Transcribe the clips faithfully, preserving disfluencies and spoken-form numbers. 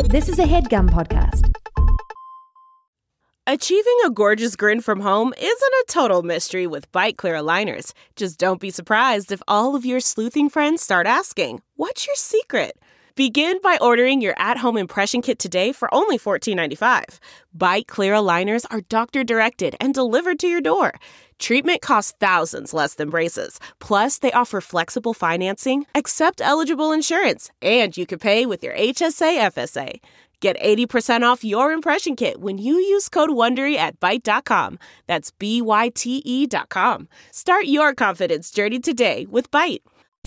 This is a HeadGum podcast. Achieving a gorgeous grin from home isn't a total mystery with Byte Clear aligners. Just don't be surprised if all of your sleuthing friends start asking, "What's your secret?" Begin by ordering your at-home impression kit today for only fourteen ninety-five. Byte Clear aligners are doctor-directed and delivered to your door. Treatment costs thousands less than braces. Plus, they offer flexible financing, accept eligible insurance, and you can pay with your H S A F S A. Get eighty percent off your impression kit when you use code WONDERY at byte dot com. That's B Y T E dot com. Start your confidence journey today with Byte.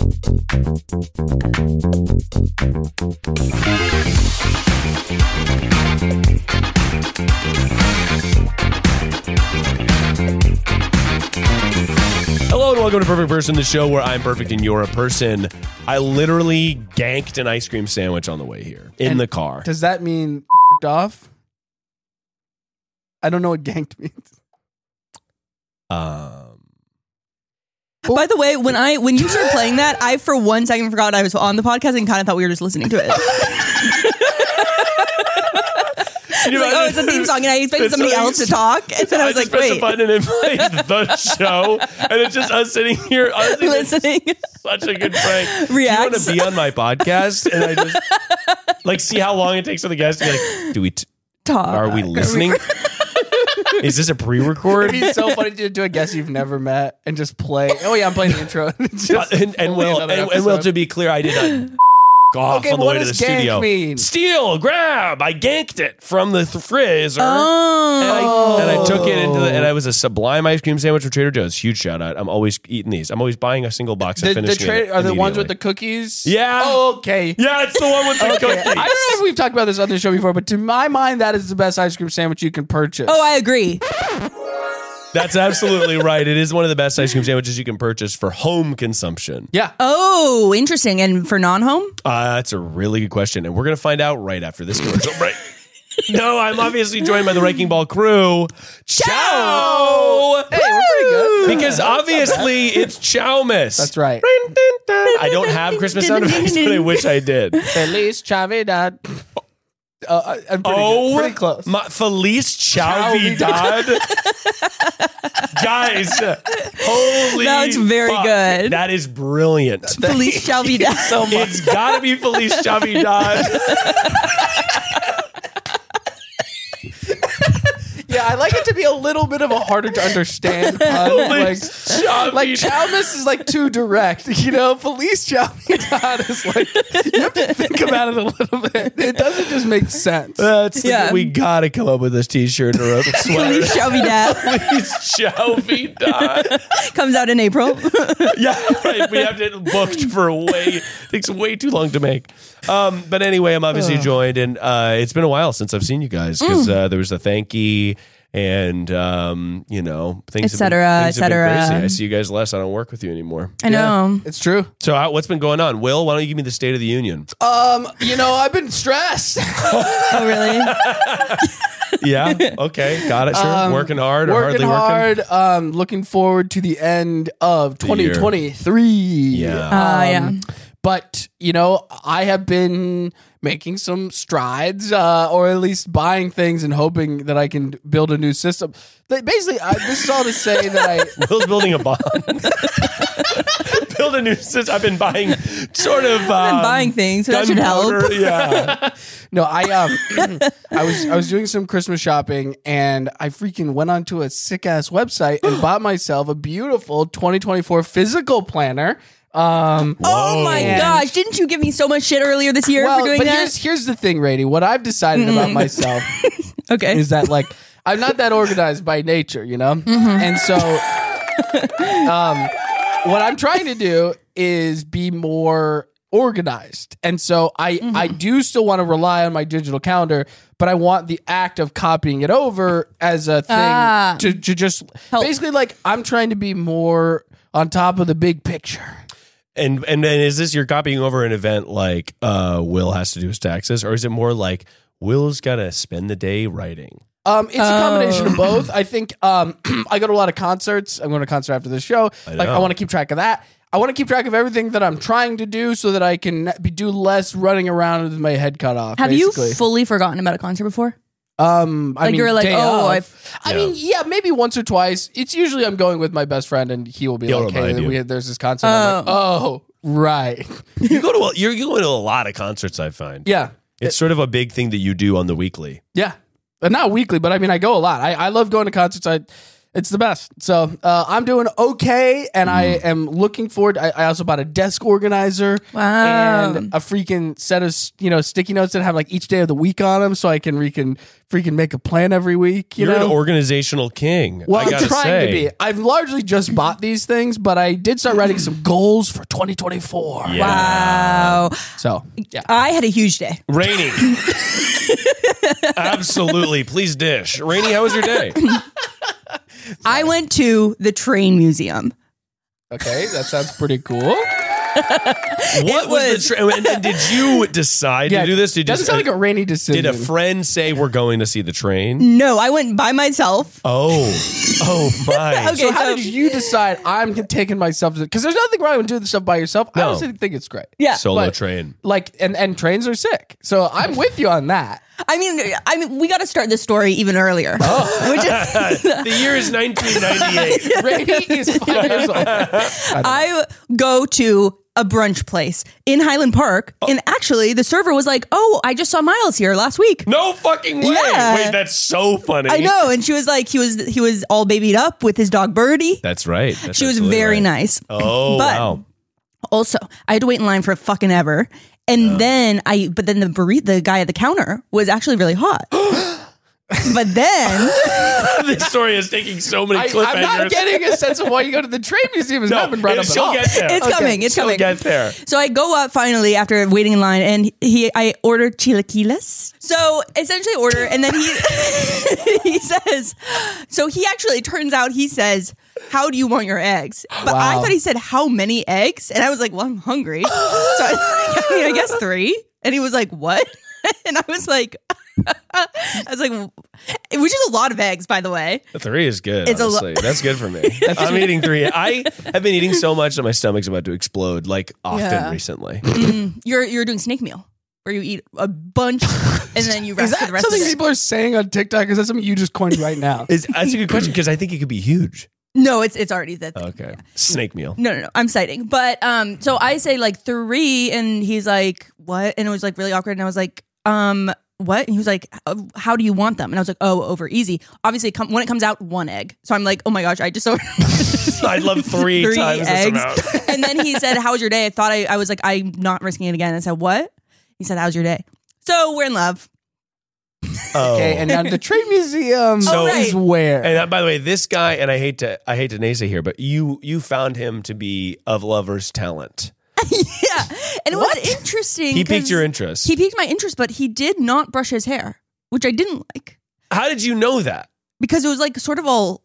Hello and welcome to Perfect Person, the show where I'm perfect and you're a person. I literally ganked an ice cream sandwich on the way here in And the car. Does that mean off? I don't know what ganked means. Um, By the way, when I when you started playing that, I for one second forgot I was on the podcast and kind of thought we were just listening to it. you Like, oh, it's a theme song, and I expected It's somebody like- else to talk, and then I was just like, press wait, a button and it plays the show, and it's just us sitting here honestly, listening. Such a good prank. Do you want Reacts. to be on my podcast? And I just like see how long it takes for the guys to be like, do we? T- Talk. are we listening? Is this a pre-record? It'd be so funny to do a guest you've never met and just play. Oh yeah, I'm playing the intro. Just and, and fully Will, another and, and Will, episode. to be clear, I did not off Okay, on the what way to the does gank studio. mean? Steal, grab. I ganked it from the th- freezer. Oh. And I, and I took it into the, and I was a Sublime ice cream sandwich from Trader Joe's. Huge shout out. I'm always eating these. I'm always buying a single box The, and the finishing tra- it are the ones immediately. with the cookies? Yeah. Oh, okay. Yeah, it's the one with the Okay. cookies. I don't know if we've talked about this on the show before, but to my mind, that is the best ice cream sandwich you can purchase. Oh, I agree. That's absolutely right. It is one of the best ice cream sandwiches you can purchase for home consumption. yeah. Oh, interesting. And for non-home? Uh, that's a really good question. And we're going to find out right after this commercial break. No, I'm obviously joined by the Wrecking Ball crew. Ciao! Hey, we're pretty good. Because obviously it's Chowmas. That's right. I don't have Christmas sound effects, but I wish I did. Feliz Chavidad. Uh, I'm pretty, Oh, good. pretty close. My, Feliz Chavidad. Guys, holy That's very fuck. good. That is brilliant. Feliz shall be done. So much. It's got to be Feliz Chavidad. Yeah, I like it to be a little bit of a harder to understand pun. like, Chavidad. like Chowmas is like too direct, you know. Feliz Chavidad is like you have to think about it a little bit. It doesn't just make sense. That's Yeah. we got to come up with this T-shirt and a sweater. Feliz shall be done. Feliz Chavidad. Comes out in April. Yeah, right. We have it booked for way takes way too long to make. Um, but anyway, I'm obviously joined, and uh, it's been a while since I've seen you guys because uh, there was a thanky, and um, you know things, Et cetera, have been, things et have been cetera. crazy. I see you guys less. I don't work with you anymore. I know. It's true. So, uh, what's been going on, Will? Why don't you give me the State of the Union? Um, you know, I've been stressed. Oh, really? Yeah. Okay. Got it. Sure. Um, working hard or working hardly working. hard. Um, looking forward to the end of The year. twenty twenty-three. Yeah. Uh, yeah. Um, But, you know, I have been making some strides, uh, or at least buying things and hoping that I can build a new system. But basically, I, this is all to say that I... Will's building a bond. Build a new system. I've been buying sort of um, I've been buying things, so that should help. gunpowder. Yeah. No, I um, I was I was doing some Christmas shopping and I freaking went onto a sick ass website and bought myself a beautiful twenty twenty-four physical planner. Um, Oh my And- gosh! Didn't you give me so much shit earlier this year well, for doing but that? here's here's the thing, Rady. What I've decided about myself Okay. is that like I'm not that organized by nature, you know, and so um, what I'm trying to do is be more organized. And so I Mm-hmm. I do still want to rely on my digital calendar, but I want the act of copying it over as a thing Ah. to, to just Help. basically like I'm trying to be more on top of the big picture. And and then is this you're copying over an event like uh, Will has to do his taxes, or is it more like Will's got to spend the day writing? Um, it's a combination Oh. of both. I think um, I go to a lot of concerts. I'm going to a concert after this show. I like I know. want to keep track of that. I want to keep track of everything that I'm trying to do so that I can be, do less running around with my head cut off. Have basically. you fully forgotten about a concert before? Um, I Like mean, you were like, day oh, of. I've- I Yeah. mean, yeah, maybe once or twice. It's usually I'm going with my best friend, and he will be He'll like, "Hey, remind you. we, there's this concert." I'm like, oh, right, You go to a, you're going to a lot of concerts. I find. yeah, It's sort of a big thing that you do on the weekly. yeah, but not weekly. But I mean, I go a lot. I, I love going to concerts. I, it's the best. So uh, I'm doing okay, and I am looking forward. I, I also bought a desk organizer Wow. and a freaking set of you know sticky notes that have like each day of the week on them, so I can freaking freaking make a plan every week. You You're know, an organizational king. Well, I I'm gotta trying say. to be. I've largely just bought these things, but I did start writing some goals for twenty twenty-four. Yeah. Wow. So, yeah. I had a huge day. Rainy. Absolutely. Please dish. Rainy, how was your day? I went to the train museum. Okay, that sounds pretty cool. What was, was- the train? And, and did you decide to do this? Did you doesn't sound like a rainy decision. Did a friend say we're going to see the train? No, I went by myself. Oh, oh my! Okay. so how so- did you decide I'm taking myself to? Because there's nothing wrong with doing this stuff by yourself. I No. honestly think it's great. Yeah. Solo But- train. Like and and trains are sick. So I'm with you on that. I mean, I mean, we got to start this story even earlier. Oh. Which is, The year is nineteen ninety-eight. Rainy is five years old. I go to a brunch place in Highland Park, and actually, the server was like, "Oh, I just saw Miles here last week." No fucking way! Yeah. Wait, that's so funny. I know, and she was like, he was he was all babied up with his dog Birdie. That's right. That's She was absolutely very right. nice. Oh But- wow! Also, I had to wait in line for fucking ever. And then I, but then the burrito, the guy at the counter was actually really hot. But then, This story is taking so many I, cliffhangers. I'm not getting a sense of why you go to the train museum. Has No, not been brought it- up at she'll all. get there. it's Okay, coming, it's She'll coming. get there. So I go up finally after waiting in line, and he, I ordered chilaquiles. So essentially, order, and then he, he says, so he actually turns out he says, "How do you want your eggs?" But I Wow. thought he said, "How many eggs?" And I was like, "Well, I'm hungry, so I, was like, I mean, I guess three." And he was like, "What?" And I was like, I was like, which is a lot of eggs, by the way. The three is good. It's a lo- honestly. That's good for me. I'm eating three. I have been eating so much that my stomach's about to explode. Like often Yeah. recently. You're you're doing snake meal, where you eat a bunch and then you Is rest for that the rest of something the day. people are saying on TikTok? Is that something you just coined right now? Is that's a good question because I think it could be huge. No, it's it's already the thing. Okay, snake meal. No, no, no. I'm citing. But um, so I say like three, and he's like, "What?" And it was like really awkward. And I was like, um, what? And he was like, "Uh, "How do you want them?" And I was like, "Oh, over easy." Obviously, it come, when it comes out, one egg. So I'm like, "Oh my gosh, I just ordered I'd love three, three times eggs." this amount. And then he said, "How was your day?" I thought I, I was like, "I'm not risking it again." I said, "What?" He said, "How's your day?" So we're in love. Oh. Okay, and now the train museum So- is where. And uh, by the way, this guy, and I hate to, I hate to naysay here, but you, you found him to be of lover's talent. Yeah, and it was interesting. He piqued 'cause your interest. He piqued my interest, but he did not brush his hair, which I didn't like How did you know that? because it was like sort of all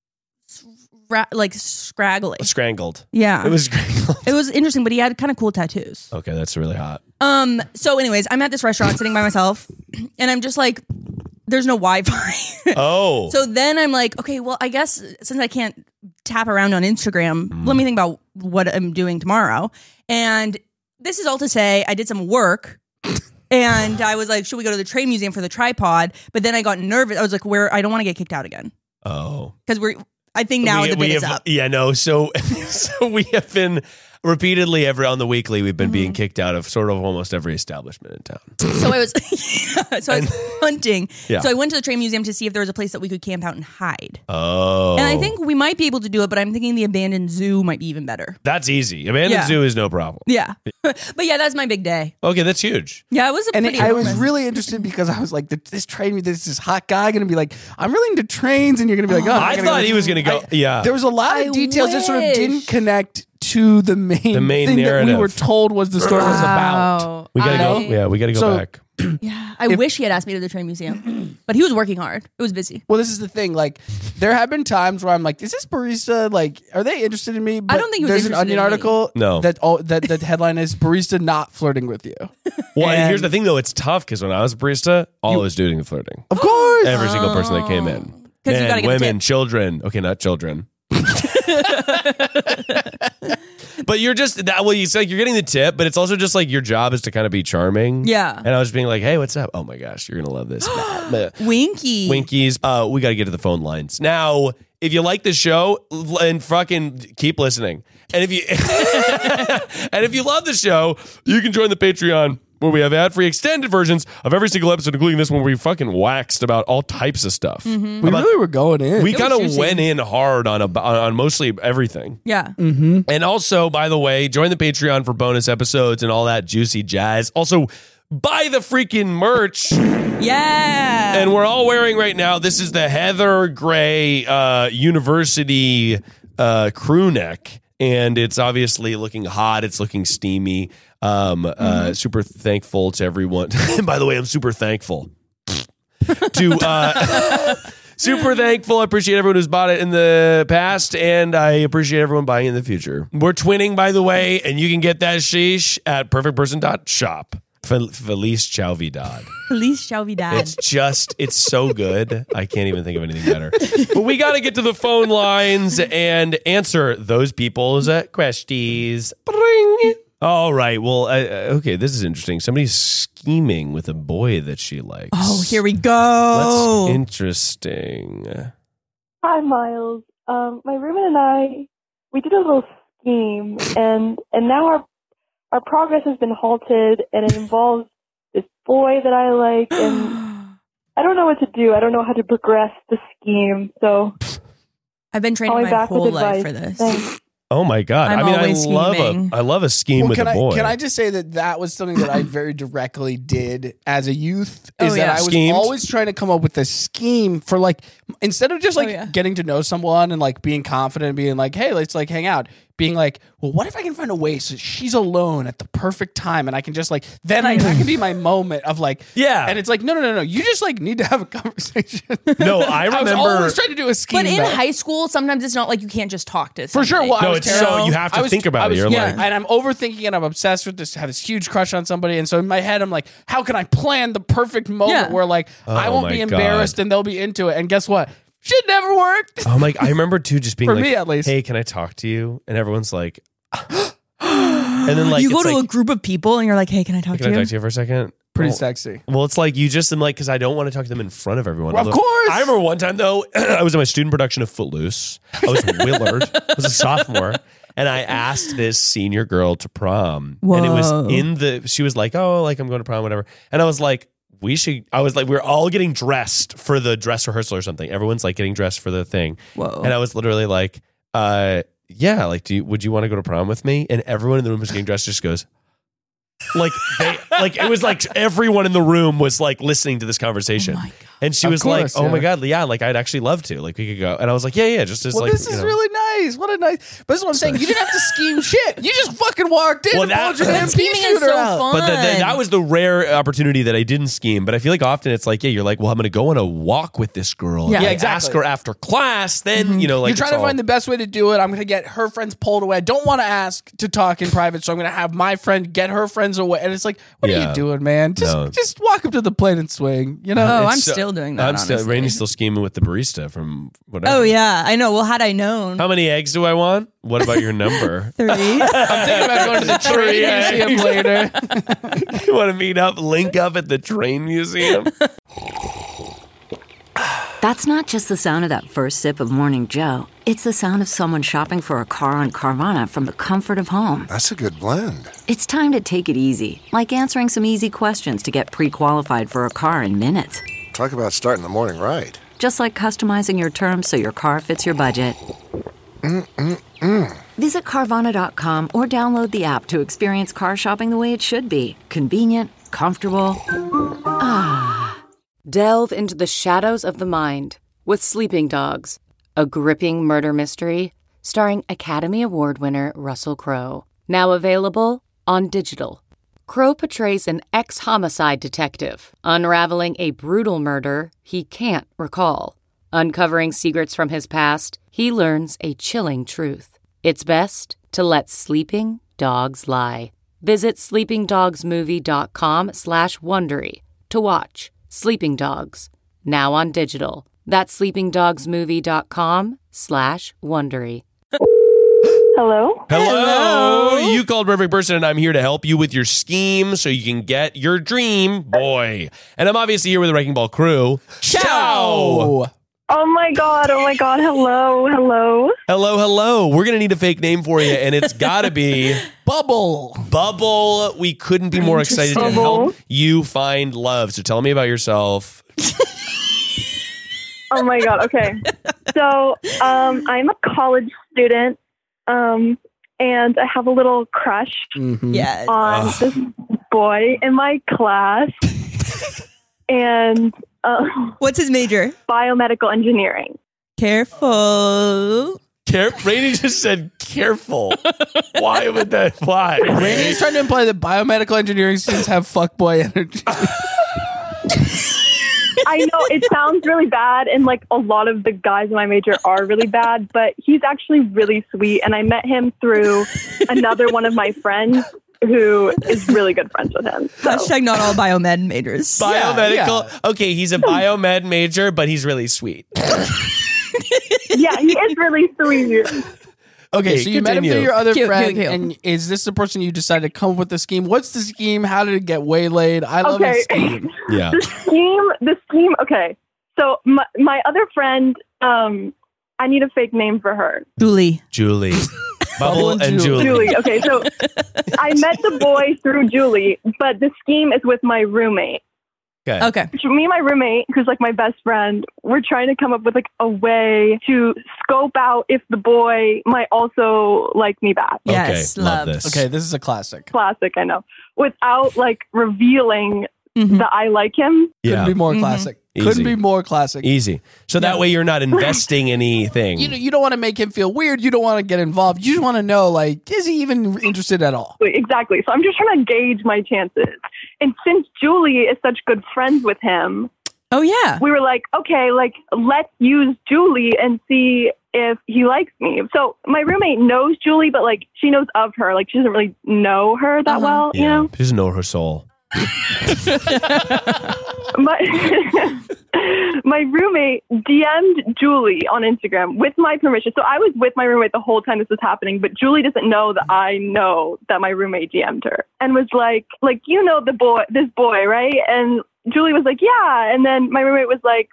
scra- like scraggly. Scrangled. Yeah, It was scrangled. it was interesting, but he had kind of cool tattoos. Okay, that's really hot. Um. So, anyways, I'm at this restaurant sitting by myself, and I'm just like, there's no Wi-Fi. Oh, So then I'm like, okay, well, I guess since I can't tap around on Instagram, Mm. let me think about what I'm doing tomorrow. And this is all to say, I did some work. And I was like, should we go to the train museum for the tripod? But then I got nervous. I was like, where I don't want to get kicked out again. oh. Because we're, I think now we, the we bid is have, up. Yeah, no. So, so we have been repeatedly every on the weekly. We've been Mm-hmm. being kicked out of sort of almost every establishment in town. So I was, yeah, so I was hunting. Yeah. So I went to the train museum to see if there was a place that we could camp out and hide. Oh, And I think we might be able to do it, but I'm thinking the abandoned zoo might be even better. that's easy. Abandoned Yeah. zoo is no problem. Yeah. But yeah, that's my big day. Okay, that's huge. Yeah, it was a And pretty it, I was moment. really interested because I was like, this train, this this hot guy going to be like, I'm really into trains, and you're going to be like, oh, I'm I gonna thought go- he was going to go. I- yeah, There was a lot of I details that sort of wish. didn't connect to the main, The main thing that we narrative. were told was the story was about. we gotta go. I- Yeah, we gotta go So- back. Yeah, I wish he had asked me to the train museum, but he was working hard. It was busy. Well, this is the thing. Like, there have been times where I'm like, "Is this barista like? Are they interested in me?" But don't think he was there's an interested Onion in me. article. No. that all that the headline is barista not flirting with you. Well, and And- here's the thing though, it's tough because when I was a barista, all I was doing was flirting. Of course, Every single person that came in, 'Cause you Men, gotta get the women, tip. children. Okay, not children. But you're just that. Well, you say like you're getting the tip, but it's also just like your job is to kind of be charming. Yeah. And I was being like, "Hey, what's up? Oh my gosh, you're gonna love this." Winky. Winkies. Uh, we got to get to the phone lines now. If you like the show, l- and fucking keep listening, and if you and if you love the show, you can join the Patreon, where we have ad-free extended versions of every single episode, including this one where we fucking waxed about all types of stuff. Mm-hmm. We really were going in. We It kind was of juicy. went in hard on, a, on on mostly everything. Yeah. And also, by the way, join the Patreon for bonus episodes and all that juicy jazz. Also, buy the freaking merch. Yeah. And we're all wearing right now. This is the Heather Gray uh, University uh, crew neck. And it's obviously looking hot. It's looking steamy. Um, uh, Mm-hmm. super thankful to everyone. By the way, I'm super thankful to uh, super thankful. I appreciate everyone who's bought it in the past, and I appreciate everyone buying in the future. We're twinning, by the way, and you can get that sheesh at perfect person dot shop. Fel- Feliz Chauvidad. Feliz Chauvidad. It's just, it's so good. I can't even think of anything better. But we got to get to the phone lines and answer those people's uh, questions. Bring. All right. Well, uh, okay, this is interesting. Somebody's scheming with a boy that she likes. Oh, here we go. That's interesting. Hi, Miles. Um, my roommate and I, we did a little scheme, and and now our our progress has been halted, and it involves this boy that I like, and I don't know what to do. I don't know how to progress the scheme. So I've been training calling my back whole with life advice. for this. Thanks. Oh my God. I'm I mean, I always love scheming. a, I love a scheme Well, with can a I boy. can I just say that that was something that I very directly did as a youth? Is Oh, that yeah. I was Schemed? always trying to come up with a scheme for like instead of just like Oh, yeah. getting to know someone and like being confident and being like, hey, let's like hang out. Being like, well, what if I can find a way so she's alone at the perfect time and I can just like then I that can be my moment of like Yeah. And it's like no no no no you just like need to have a conversation. No, I was remember- always trying to do a scheme. But in though. high school, sometimes it's not like you can't just talk to For sure. somebody. Well, I No, was it's terrible. so- you have to I was- think about I it. was- You're yeah, like- and I'm overthinking and I'm obsessed with this. Have this huge crush on somebody, and so in my head, I'm like, how can I plan the perfect moment Yeah. where like I Oh won't my be embarrassed God. and they'll be into it? And guess what? Shit never worked. Oh my! I remember too, just being For like, me, at least. "Hey, can I talk to you?" And everyone's like, and then like you go it's to like, a group of people and you're like, hey, can I talk "Can to I you? talk to you for a second? Pretty Well, sexy. Well, it's like you just am like because I don't want to talk to them in front of everyone. Of Although- course. I remember one time though, I was in my student production of Footloose. I was Willard. I was a sophomore, and I asked this senior girl to prom, and it was Whoa. in the. She was like, "Oh, like I'm going to prom, whatever," and I was like. We should. I was like, we we're all getting dressed for the dress rehearsal or something. Everyone's like getting dressed for the thing. Whoa. And I was literally like, uh, yeah, like, do you, would you want to go to prom with me? And everyone in the room was getting dressed just goes, like, they, like, it was like everyone in the room was like listening to this conversation. Oh my God. And she Of was course, like, oh yeah. my God, yeah, like, I'd actually love to. Like, we could go. And I was like, yeah, yeah, just as Well, like, this you is know. really nice. What a nice. But this is what I'm saying. You didn't have to scheme shit. You just fucking walked in Well, and that- pulled your But damn pea scheming is shooter so out. fun. But the, the, that was the rare opportunity that I didn't scheme. But I feel like often it's like, yeah, you're like, well, I'm going to go on a walk with this girl. Yeah. If Yeah, I exactly. ask her after class, then, you know, like, You're trying it's to all- find the best way to do it. I'm going to get her friends pulled away. I don't want to ask to talk in private, so I'm going to have my friend get her friends away. And it's like, what are Yeah. you doing, man? Just No. just walk up to the plate and swing. You know? Oh, It's I'm so- still doing that, I'm still, honestly. Rainey's still scheming with the barista from whatever. Oh, yeah. I know. Well, had I known. How many eggs do I want? What about your number? Three. I'm thinking about going to the Three train eggs. museum later. You want to meet up, link up at the train museum? That's not just the sound of that first sip of Morning Joe. It's the sound of someone shopping for a car on Carvana from the comfort of home. That's a good blend. It's time to take it easy, like answering some easy questions to get pre-qualified for a car in minutes. Talk about starting the morning right. Just like customizing your terms so your car fits your budget. Mm-mm-mm. Visit Carvana dot com or download the app to experience car shopping the way it should be. Convenient, comfortable. Delve into the shadows of the mind with Sleeping Dogs, a gripping murder mystery starring Academy Award winner Russell Crowe. Now available on digital. Crowe portrays an ex-homicide detective unraveling a brutal murder he can't recall. Uncovering secrets from his past, he learns a chilling truth. It's best to let sleeping dogs lie. Visit sleepingdogsmovie.com slash Wondery to watch Sleeping Dogs, now on digital. That's sleepingdogsmovie.com slash Wondery. Hello? Hello. You called Perfect Person, and I'm here to help you with your scheme so you can get your dream boy. And I'm obviously here with the Wrecking Ball crew. Ciao. Oh my god, oh my god, hello, hello. Hello, hello. We're going to need a fake name for you, and it's got to be Bubble. Bubble. We couldn't be more excited to help you find love. So tell me about yourself. Oh my god, okay. So, um, I'm a college student, um, and I have a little crush Mm-hmm. Yes. on Ugh. this boy in my class. and uh, What's his major? biomedical engineering. Careful. Care- Rainey just said careful. Why would that? Why? Rainey's trying to imply that biomedical engineering students have fuckboy energy. I know it sounds really bad, and like a lot of the guys in my major are really bad, but he's actually really sweet. And I met him through another one of my friends who is really good friends with him. So. Hashtag not all biomed majors. Biomedical. yeah. Okay, he's a biomed major, but he's really sweet. Yeah, he is really sweet. Okay, so you met him continue. through your other Cute, friend, cute, cute. and is this the person you decided to come up with the scheme? What's the scheme? How did it get waylaid? I love Okay. a scheme. Yeah. The scheme, the scheme. Okay, so my my other friend, um, I need a fake name for her. Julie. Julie. Bubble and, and Julie. Julie. Okay, so I met the boy through Julie, but the scheme is with my roommate. Okay. Okay. So me and my roommate, who's like my best friend, we're trying to come up with like a way to scope out if the boy might also like me back. Yes. Okay, love Love. this. Okay, this is a classic. Classic, I know. Without like revealing Mhm. that I like him. Yeah. Couldn't be more Mhm. classic. Easy. Couldn't be more classic. Easy. So that Yeah. way you're not investing anything. You know, you don't want to make him feel weird. You don't want to get involved. You just want to know, like, is he even interested at all? Exactly. So I'm just trying to gauge my chances. And since Julie is such good friends with him, Oh, yeah. we were like, okay, like, let's use Julie and see if he likes me. So my roommate knows Julie, but like, she knows of her. Like, she doesn't really know her that Uh-huh. well, you yeah. know? She doesn't know her soul. My, my roommate D M'd Julie on Instagram with my permission. So I was with my roommate the whole time this was happening, but Julie doesn't know that I know that my roommate D M'd her and was like, like, you know, the boy, this boy, right? And Julie was like, yeah. And then my roommate was like,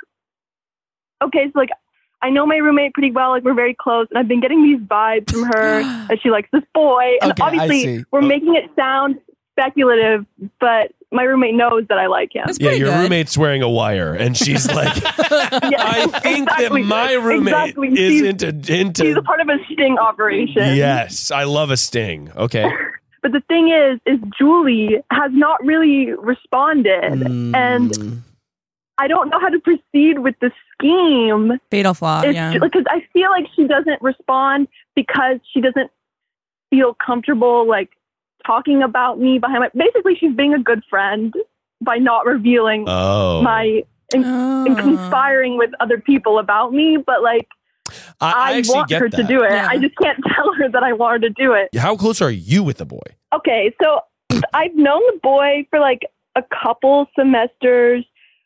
okay, so like, I know my roommate pretty well. Like, we're very close. And I've been getting these vibes from her that she likes this boy. And Okay, I obviously see. we're making it sound speculative, but my roommate knows that I like him. That's Yeah, pretty your good. roommate's wearing a wire, and she's like, I think exactly. that my roommate Exactly. is She's- into She's into. a part of a sting operation. Yes, I love a sting. Okay. But the thing is, is Julie has not really responded. Mm. And I don't know how to proceed with the scheme. Fatal flaw. It's Yeah. ju- because I feel like she doesn't respond because she doesn't feel comfortable, like, talking about me behind my... Basically, she's being a good friend by not revealing Oh. my... And, and Oh. conspiring with other people about me, but, like, I, I I, actually want get her that. to do it. Yeah. I just can't tell her that I want her to do it. How close are you with the boy? Okay, so I've known the boy for like a couple semesters,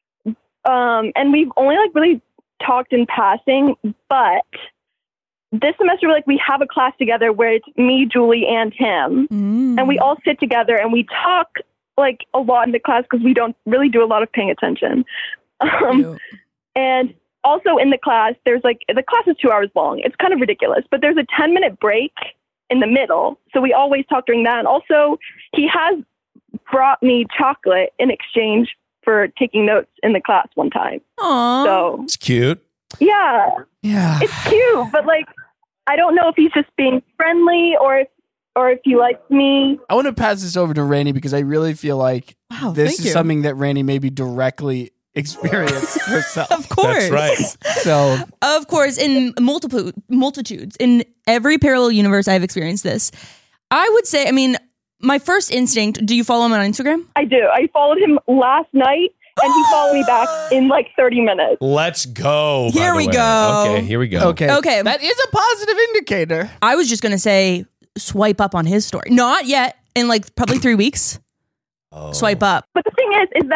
um, and we've only like really talked in passing. But this semester, like, we have a class together where it's me, Julie, and him, Mm. and we all sit together and we talk like a lot in the class because we don't really do a lot of paying attention. Um, Cute. and also in the class, there's like, the class is two hours long. It's kind of ridiculous, but there's a ten minute break in the middle. So we always talk during that. And also he has brought me chocolate in exchange for taking notes in the class one time. Aw. So It's cute. yeah, Yeah. it's cute, but like, I don't know if he's just being friendly or if, or if he likes me. I want to pass this over to Rainey because I really feel like Wow, this thank is you. something that Rainey maybe directly experienced herself. Of course. That's right. So Of course, in multiple multitudes, in every parallel universe, I've experienced this. I would say, I mean, my first instinct. Do you follow him on Instagram? I do. I followed him last night and he followed me back in like thirty minutes. Let's go. by Here the we way. go. Okay, here we go. okay, Okay. that is a positive indicator. I was just gonna say, swipe up on his story. Not yet. In like probably three weeks. Oh. Swipe up. But the thing is, is that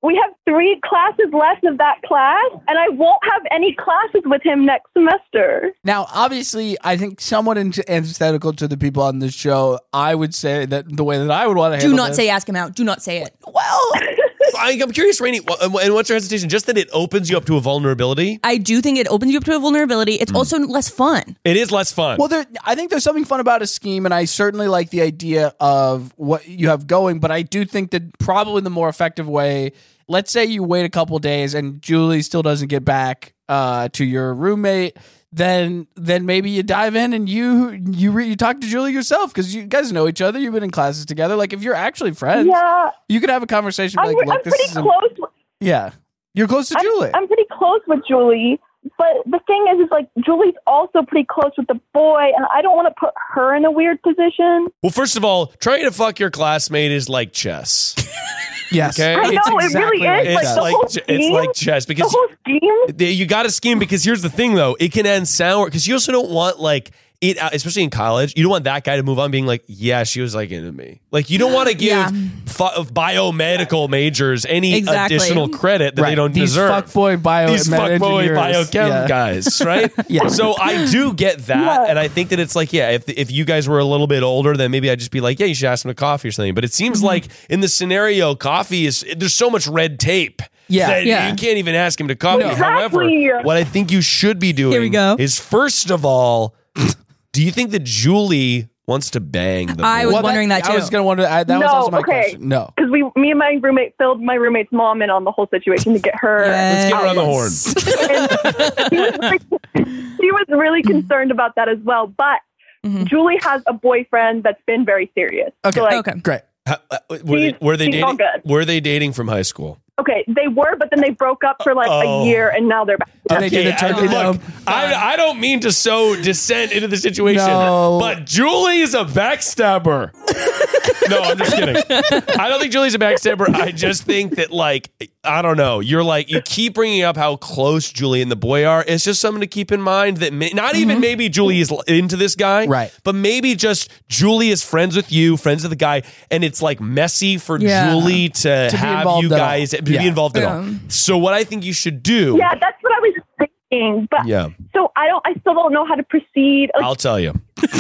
we have three classes left of that class, and I won't have any classes with him next semester. Now, obviously, I think somewhat in- antithetical to the people on this show, I would say that the way that I would want to Do handle not this, say ask him out. Do not say it. well, I, I'm curious, Rainey, wh- and what's your hesitation? Just that it opens you up to a vulnerability? I do think it opens you up to a vulnerability. It's also less fun. It is less fun. well, there, I think there's something fun about a scheme, and I certainly like the idea of what you have going, but I do think that probably the more effective way, let's say you wait a couple days and Julie still doesn't get back uh, to your roommate, then then maybe you dive in and you you re- you talk to Julie yourself because you guys know each other. You've been in classes together. Like if you're actually friends, Yeah, you could have a conversation. I'm, Like, I'm look, this pretty is a- close. with- yeah, you're close to I'm, Julie. I'm pretty close with Julie, but the thing is, is like Julie's also pretty close with the boy, and I don't want to put her in a weird position. well, first of all, trying to fuck your classmate is like chess. yes, Okay. I It's know, it exactly really is. like Like, It's the like whole ch- it's scheme- like chess The because whole scheme. the- you got to scheme because here's the thing though, it can end sour because you also don't want like it, especially in college, you don't want that guy to move on being like, yeah, she was like into me. Like you don't want to give Yeah. fu- biomedical majors any Exactly. additional credit that right. they don't These deserve. fuckboy bio These fuckboy engineers. biochem Yeah. guys, right? Yeah. So I do get that, Yeah. and I think that it's like, yeah, if if you guys were a little bit older, then maybe I'd just be like, yeah, you should ask him to coffee or something. But it seems like in the scenario, coffee is there's so much red tape. Yeah. that Yeah. you can't even ask him to coffee. No. However, Exactly. what I think you should be doing Here we go. is first of all, do you think that Julie wants to bang the boy? I was wondering that I too. was going to wonder. I, that was No, also my okay. question. No. Because we, me and my roommate filled my roommate's mom in on the whole situation to get her. Let's get her on the horn. He was, really, he was really concerned about that as well. But Julie has a boyfriend that's been very serious. Okay. So, like, Okay. Great. How- uh, were they, He's- were they he's all dating? good. Were they dating from high school? Okay, they were, but then they broke up for like Oh. a year, and now they're back. And they did a I- turkey look, dome. I, I don't mean to sow dissent into the situation, No. but Julie is a backstabber. No, I'm just kidding. I don't think Julie's a backstabber. I just think that, like, I don't know. You're like, you keep bringing up how close Julie and the boy are. It's just something to keep in mind that may, not even maybe Julie is l- into this guy, Right. But maybe just Julie is friends with you, friends with the guy, and it's like messy for Yeah. Julie to, be have involved you at all. guys to be Yeah. involved at Yeah. all. So what I think you should do, Yeah, that's what I was thinking. But Yeah. so I don't. I still don't know how to proceed. Like, I'll tell you.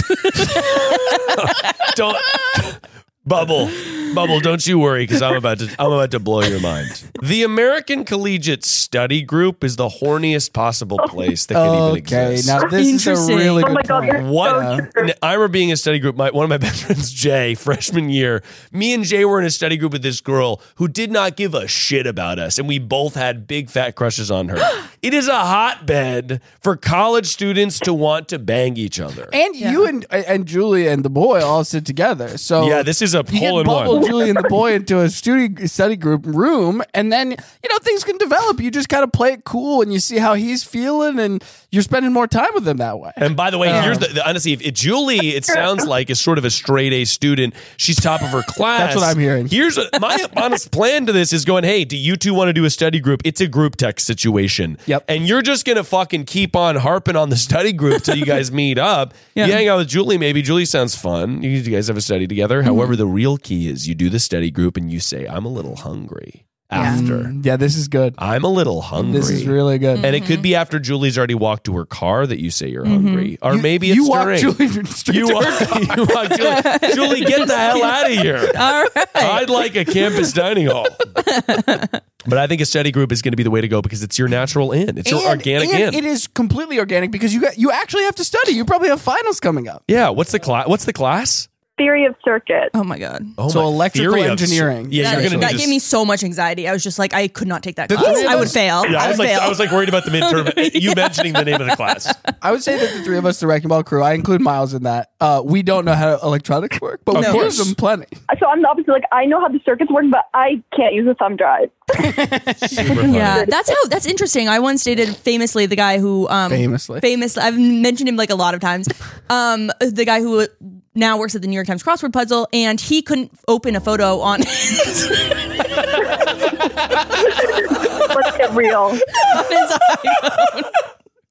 Don't Bubble. Bubble, don't you worry because I'm about to I'm about to blow your mind. The American Collegiate Study Group is the horniest possible place that could even Okay. exist. Now this is a Interesting. really oh good my god, point. you're What? so true. N- I remember being in a study group. My, one of my best friends, Jay, freshman year, me and Jay were in a study group with this girl who did not give a shit about us, and we both had big fat crushes on her. It is a hotbed for college students to want to bang each other. And you and and Julie and the boy all sit together. So Yeah, this is a you get hole in Bubble, one. Julie, and the boy into a study study group room, and then you know things can develop. You just kind of play it cool, and you see how he's feeling, and you're spending more time with him that way. And by the way, here's the, the honestly, if, if Julie, it sounds like is sort of a straight A student. She's top of her class. That's what I'm hearing. Here's a, my honest plan to this is going, hey, do you two want to do a study group? It's a group text situation. Yep. And you're just gonna fucking keep on harping on the study group till you guys meet up. Yeah. You hang out with Julie, maybe. Julie sounds fun. You guys have a study together. However, the real key is you do the study group and you say, I'm a little hungry after. Mm, yeah, this is good. I'm a little hungry. This is really good. And it could be after Julie's already walked to her car that you say you're hungry. Or You- maybe you it's walk during. Julie straight You to walk, her you walk Julie, Julie, get the hell out of here. All right. I'd like a campus dining hall. But I think a study group is going to be the way to go because it's your natural in. It's your And- organic and in. It is completely organic because you got, you actually have to study. You probably have finals coming up. Yeah. What's the class? What's the class? Theory of circuits. Oh my god. Oh, So my electrical theory of- engineering. Yeah, That, you're going to that need gave to- me so much anxiety. I was just like, I could not take that The class. three of I would us- fail. Yeah, I I was would like, fail. I was like worried about the midterm. You mentioning the name of the class. I would say that the three of us, the Wrecking Ball crew, I include Miles in that. Uh, we don't know how electronics work, but Of we course. use them plenty. So I'm the opposite. Like I know how the circuits work, but I can't use a thumb drive. Super funny. Yeah, that's how. That's interesting. I once dated famously the guy who, um, Famously. famous. I've mentioned him like a lot of times. Um, the guy who now works at the New York Times crossword puzzle, and he couldn't open a photo on. Let's get real. on his iPhone.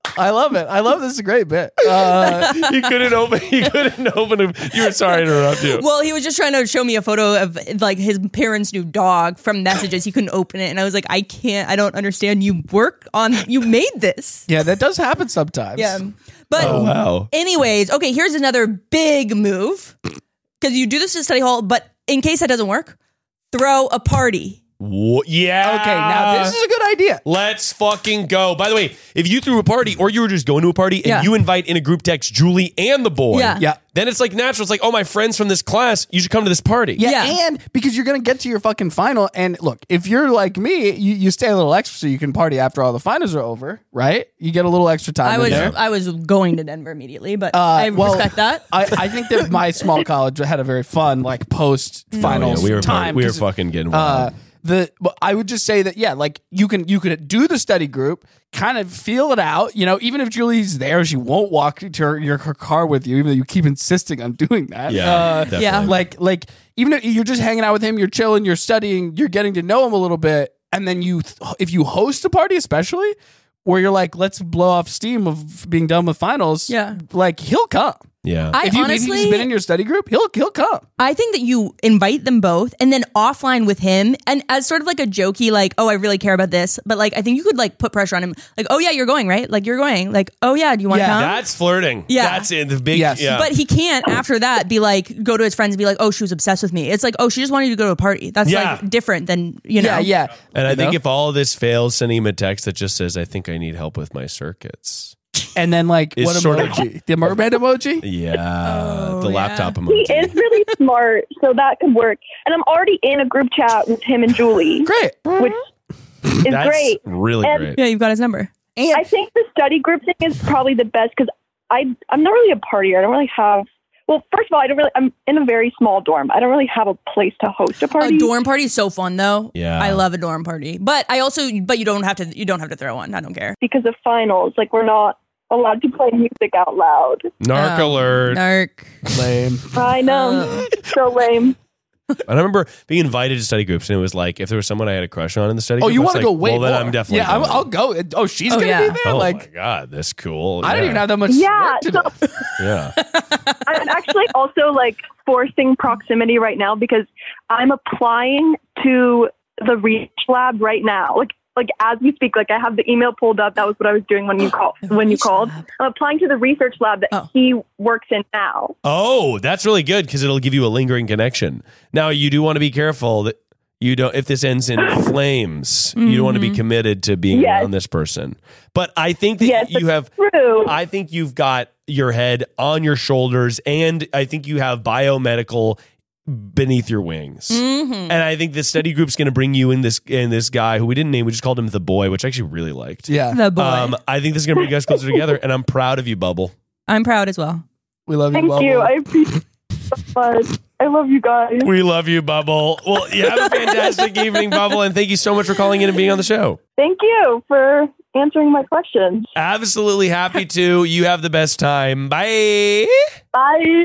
I love it. I love this. Is a great bit. Uh, you couldn't open. You couldn't open him. You were sorry to interrupt you. Well, he was just trying to show me a photo of like his parents' new dog from messages. He couldn't open it, and I was like, I can't. I don't understand. You work on. You made this. yeah, that does happen sometimes. Yeah. But Oh, wow. anyways, okay. Here's another big move because you do this in study hall, but in case that doesn't work, throw a party. Wha- yeah. Okay, now this is a good idea. Let's fucking go. By the way, if you threw a party or you were just going to a party and Yeah. you invite in a group text Julie and the boy, Yeah. Yeah. then it's like natural. It's like, oh, my friends from this class, you should come to this party. Yeah, Yeah. and because you're gonna get to your fucking final, and look, if you're like me, you, you stay a little extra so you can party after all the finals are over, right? You get a little extra time I in was there. I was going to Denver immediately, but Uh, I well, respect that. I, I think that my small college had a very fun like post Oh, yeah, finals we were time. we were 'cause, fucking getting uh, wild. the but I would just say that yeah, like you can you could do the study group, kind of feel it out. You know, even if Julie's there, she won't walk to her, your her car with you, even though you keep insisting on doing that. yeah, Uh, definitely. yeah. like like even if you're just hanging out with him, you're chilling, you're studying, you're getting to know him a little bit, and then you if you host a party, especially where you're like, let's blow off steam of being done with finals. Yeah. like he'll come. yeah. I If you if honestly, he's been in your study group, he'll he'll come. I think that you invite them both and then offline with him and as sort of like a jokey, like, oh, I really care about this. But like, I think you could like put pressure on him. Like, oh yeah, you're going, right? Like you're going. Like, oh yeah, do you want to Yeah. come? That's flirting. Yeah. That's in the big. Yes. Yeah. But he can't after that be like, go to his friends and be like, oh, she was obsessed with me. It's like, oh, she just wanted you to go to a party. That's Yeah. like different than, you know. Yeah, yeah. and I You think know? if all of this fails, sending him a text that just says, I think I need help with my circuits. and then like It's what sort of- emoji? The mermaid emoji? Yeah. Oh, the yeah. laptop He emoji. is really smart, so that could work. And I'm already in a group chat with him and Julie, Great. which is That's great. really And- great. Yeah, you've got his number. And I think the study group thing is probably the best because I I'm not really a partier. I don't really have. Well, first of all, I don't really. I'm in a very small dorm. I don't really have a place to host a party. A dorm party is so fun though. Yeah. I love a dorm party. But I also but you don't have to you don't have to throw one. I don't care. because of finals. Like we're not allowed to play music out loud. Narc Oh, alert. Narc. lame. I know, so lame. I remember being invited to study groups, and it was like if there was someone I had a crush on in the study Oh, group, you I was want to like, go way well, then more. I'm definitely yeah. I'm, going. I'll go. Oh, she's Oh, gonna yeah. be there. Oh like my god, that's cool. I don't Yeah. even have that much Yeah, work to so do. Yeah. I'm actually also like forcing proximity right now because I'm applying to the research lab right now. Like like as we speak, like I have the email pulled up. That was what I was doing when you called. When you called, I'm applying to the research lab that Oh. he works in now. Oh, that's really good because it'll give you a lingering connection. Now you do want to be careful that you don't. If this ends in flames, you don't want to be committed to being Yes. around this person. But I think that Yes, you have. True. I think you've got your head on your shoulders, and I think you have biomedical beneath your wings. Mm-hmm. And I think the study group's going to bring you in this in this guy who we didn't name. We just called him the boy, which I actually really liked. Yeah, The boy. Um, I think this is going to bring you guys closer together, and I'm proud of you, Bubble. I'm proud as well. we love you. Thank Bubble. you. I appreciate it so much. I love you guys. We love you, Bubble. Well, you have a fantastic evening, Bubble, and thank you so much for calling in and being on the show. Thank you for answering my questions. Absolutely happy to. You have the best time. Bye. Bye.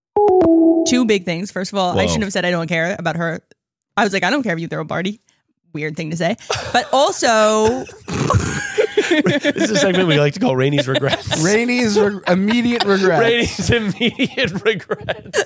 Two big things. First of all, I Whoa. shouldn't have said I don't care about her. I was like, I don't care if you throw a party. Weird thing to say. But also, This is a segment we like to call Rainy's Regrets. Rainy's re- immediate regret. Rainy's immediate regrets.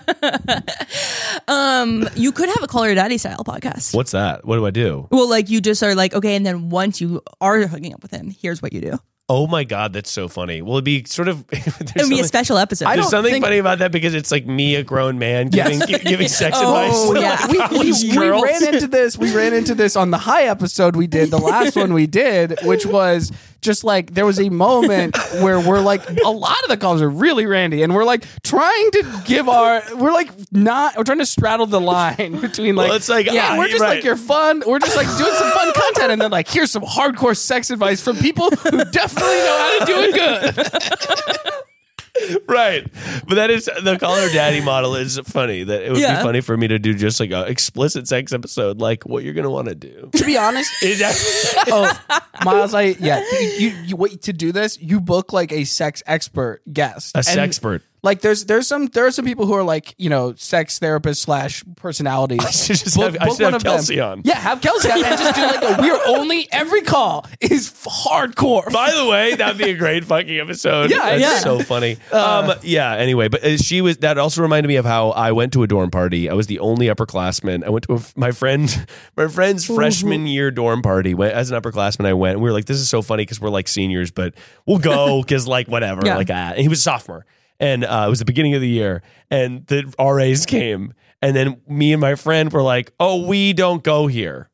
um, you could have a Call Her Daddy style podcast. What's that? What do I do? Well, like you just are like, okay, and then once you are hooking up with him, here's what you do. Oh my God, that's so funny. Well, it'd be sort of. It would be a special episode. I There's don't something think- funny about that because it's like me, a grown man, giving, Yes. gi- giving sex Oh, advice. yeah. we, we, These we girls. ran into this. We ran into this on the high episode we did, the last one we did, which was just like there was a moment where we're like, a lot of the calls are really randy, and we're like trying to give our, we're like not, we're trying to straddle the line between like, Well, it's like, yeah, ah, we're just right. like you're fun, we're just like doing some fun content, and then like here's some hardcore sex advice from people who definitely know how to do it good. Right. But that is the Call Her Daddy model is funny. That it would Yeah. be funny for me to do just like a explicit sex episode, like what you're going to want to do. To be honest, Is that- oh, Miles, I yeah, you, you, you wait to do this. You book like a sex expert guest, a And, sexpert. Like there's there's some there are some people who are like, you know, sex therapists slash personalities. I should just have, I should have Kelsey on. Yeah, have Kelsey on and just do like a we're only every call is hardcore. By the way, that'd be a great fucking episode. Yeah, That's yeah. so funny. Um, yeah. Anyway, but uh, she was. That also reminded me of how I went to a dorm party. I was the only upperclassman. I went to a, my friend, my friend's freshman year dorm party. Went, as an upperclassman, I went. And we were like, "This is so funny because we're like seniors, but we'll go because like whatever." Yeah. Like, ah. And he was a sophomore, and uh, it was the beginning of the year, and the R As came, and then me and my friend were like, "Oh, we don't go here,"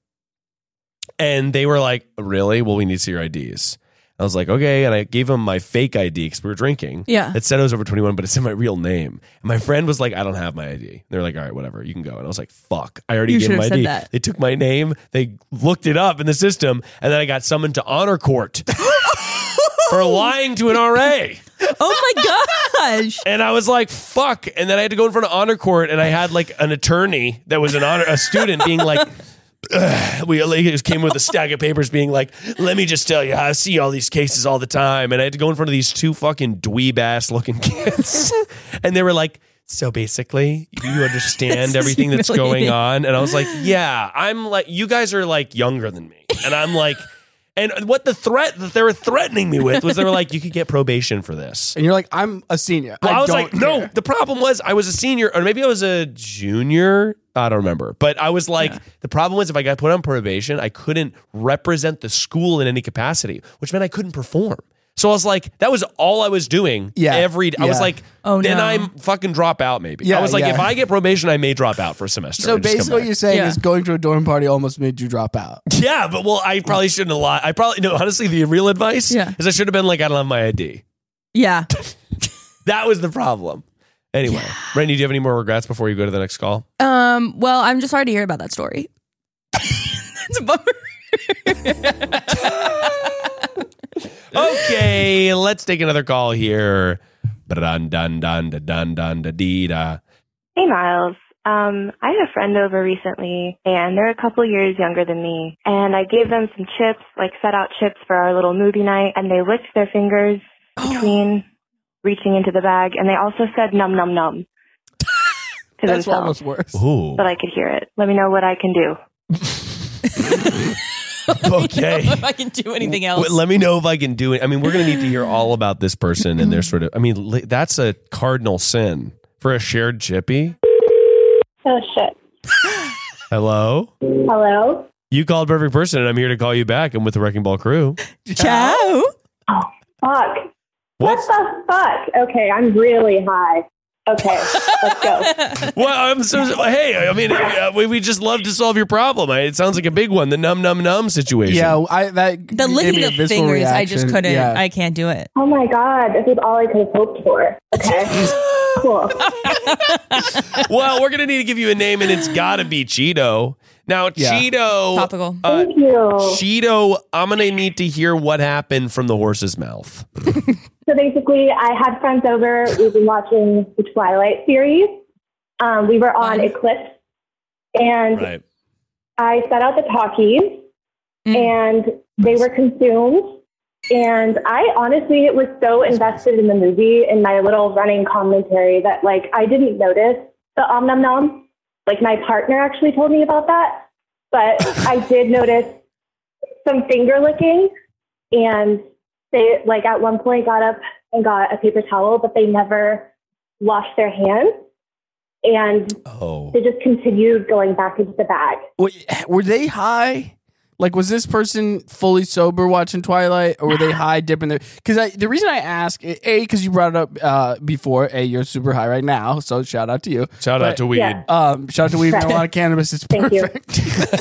and they were like, "Really? Well, we need to see your I Ds." I was like, okay. And I gave him my fake I D because we were drinking. Yeah. It said I was over twenty-one, but it said my real name. And my friend was like, I don't have my I D. They were like, all right, whatever, you can go. And I was like, fuck, I already You gave should him my have I D. said that. They took my name. They looked it up in the system. And then I got summoned to honor court for lying to an R A. Oh my gosh. And I was like, fuck. And then I had to go in front of honor court. And I had like an attorney that was an honor, a student being like, Ugh. We like, just came with a stack of papers being like, let me just tell you, I see all these cases all the time. And I had to go in front of these two fucking dweeb ass looking kids. And they were like, so basically, you understand everything that's going on? And I was like, yeah, I'm like, you guys are like younger than me. And I'm like, and what the threat that they were threatening me with was they were like, you could get probation for this. And you're like, I'm a senior. Well, I, I was don't like, no, care. the problem was I was a senior, or maybe I was a junior. I don't remember. But I was like, yeah. The problem was if I got put on probation, I couldn't represent the school in any capacity, which meant I couldn't perform. So I was like, that was all I was doing Yeah. every I Yeah. was like, Oh, then no. I'm fucking drop out maybe. Yeah, I was like, yeah. if I get probation, I may drop out for a semester. So and just come basically what back. you're saying Yeah. is going to a dorm party almost made you drop out. Yeah, but well, I probably shouldn't have lied. I probably, no, honestly, the real advice Yeah. is I should have been like, I don't have my I D. Yeah. That was the problem. Anyway, Randy, do you have any more regrets before you go to the next call? Um, well, I'm just sorry to hear about that story. That's a bummer. Okay, let's take another call here. Dun dun dun dun dun dun da dee da. Hey, Miles. Um, I had a friend over recently, and they're a couple years younger than me. And I gave them some chips, like set out chips for our little movie night, and they licked their fingers between reaching into the bag, and they also said num num num to That's themselves. almost worse. Ooh. But I could hear it. Let me know what I can do. Okay. If I can do anything else. Well, let me know if I can do it. I mean, we're going to need to hear all about this person and their sort of, I mean, li- that's a cardinal sin for a shared chippy. Oh, shit. Hello? Hello? You called Perfect Person and I'm here to call you back. I'm with the Wrecking Ball crew. Ciao. Oh, fuck. What's, What the fuck? Okay, I'm really high. Okay, let's go. well, I'm so, hey, I mean, uh, we, we just love to solve your problem. I, it sounds like a big one, the num num num situation. Yeah, I that The gave licking me a of visceral fingers, I reaction. just couldn't. Yeah. I can't do it. Oh my god, this is all I could have hoped for. Okay, cool. Well, we're going to need to give you a name and it's got to be Cheeto. Now, Yeah. Cheeto. Topical. Uh, Thank you. Cheeto, I'm going to need to hear what happened from the horse's mouth. So basically, I had friends over. We've been watching the Twilight series. Um, we were on Fun. Eclipse, and Right. I set out the talkies, Mm. and they were consumed. And I honestly was so invested in the movie and my little running commentary that, like, I didn't notice the om nom nom. Like, my partner actually told me about that. But I did notice some finger licking, and they, like, at one point got up and got a paper towel, but they never washed their hands. And Oh. they just continued going back into the bag. Wait, were they high? Like, was this person fully sober watching Twilight, or were they high dipping their? Because the reason I ask, a, because you brought it up uh, before, a you're super high right now, so shout out to you. Shout But, out to weed. Yeah. Um, shout out to weed, Right. marijuana, cannabis. It's Thank you. perfect.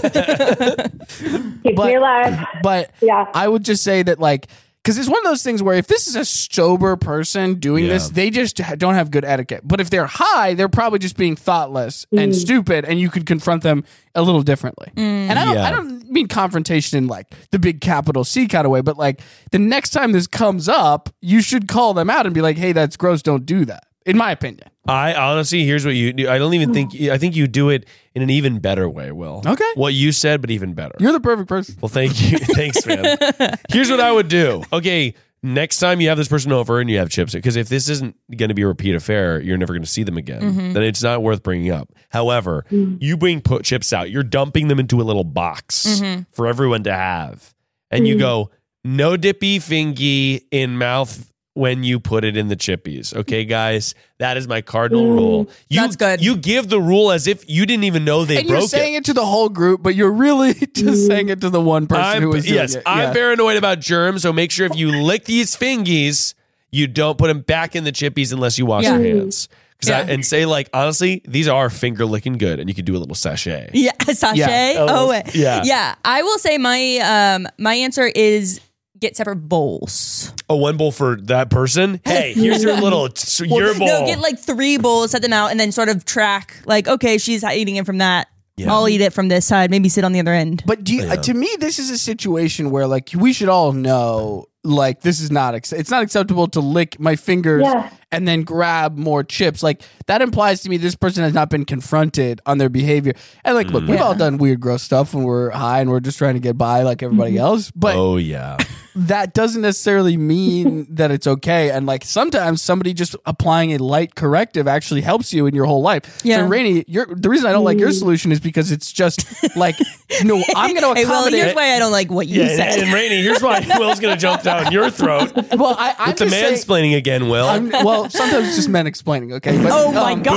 Keep But- me alive. But Yeah. I would just say that, like, because it's one of those things where if this is a sober person doing Yeah. this, they just ha- don't have good etiquette. But if they're high, they're probably just being thoughtless and Mm. stupid, and you could confront them a little differently. And I don't, Yeah. I don't mean confrontation in like the big capital C kind of way, but like the next time this comes up, you should call them out and be like, "Hey, that's gross. Don't do that." In my opinion. I honestly, here's what you do. I don't even think, I think you do it in an even better way, Will. Okay. What you said, but even better. You're the perfect person. Well, thank you. Thanks, man. Here's what I would do. Okay. next time you have this person over and you have chips, because if this isn't going to be a repeat affair, you're never going to see them again. Mm-hmm. Then it's not worth bringing up. However, you bring put chips out, you're dumping them into a little box Mm-hmm. for everyone to have, and you go, no dippy fingy in mouth when you put it in the chippies. Okay, guys, that is my cardinal rule. You, That's good. You give the rule as if you didn't even know they And broke you're saying it. it to the whole group, but you're really just saying it to the one person I'm, who was doing yes, it. I'm Yeah. paranoid about germs, so make sure if you lick these fingies, you don't put them back in the chippies unless you wash Yeah. your hands. 'Cause Yeah. I, and say, like, honestly, these are finger licking good, and you could do a little sachet. Yeah, sachet. Yeah. Oh, Oh, yeah. yeah. I will say my um my answer is get separate bowls. Oh, one bowl for that person? Hey, here's your little, your bowl. No, get like three bowls, set them out, and then sort of track. Like, okay, she's eating it from that. Yeah. I'll eat it from this side. Maybe sit on the other end. But do you, uh, to me, this is a situation where like we should all know, like this is not ex- it's not acceptable to lick my fingers Yeah. and then grab more chips. Like that implies to me this person has not been confronted on their behavior. And like, look, we've all done weird, gross stuff when we're high and we're just trying to get by like everybody else. But Oh, yeah. that doesn't necessarily mean that it's okay. And like sometimes somebody just applying a light corrective actually helps you in your whole life. Yeah. So Rainey, you're, the reason I don't like your solution is because it's just like, no, I'm going to Hey, well, accommodate. here's why I don't like what you Yeah, said. and, and Rainey, here's why Will's going to jump down your throat. well, I, I'm With the just saying- mansplaining again, Will. I'm, well, sometimes it's just men explaining, okay? But, Oh my um,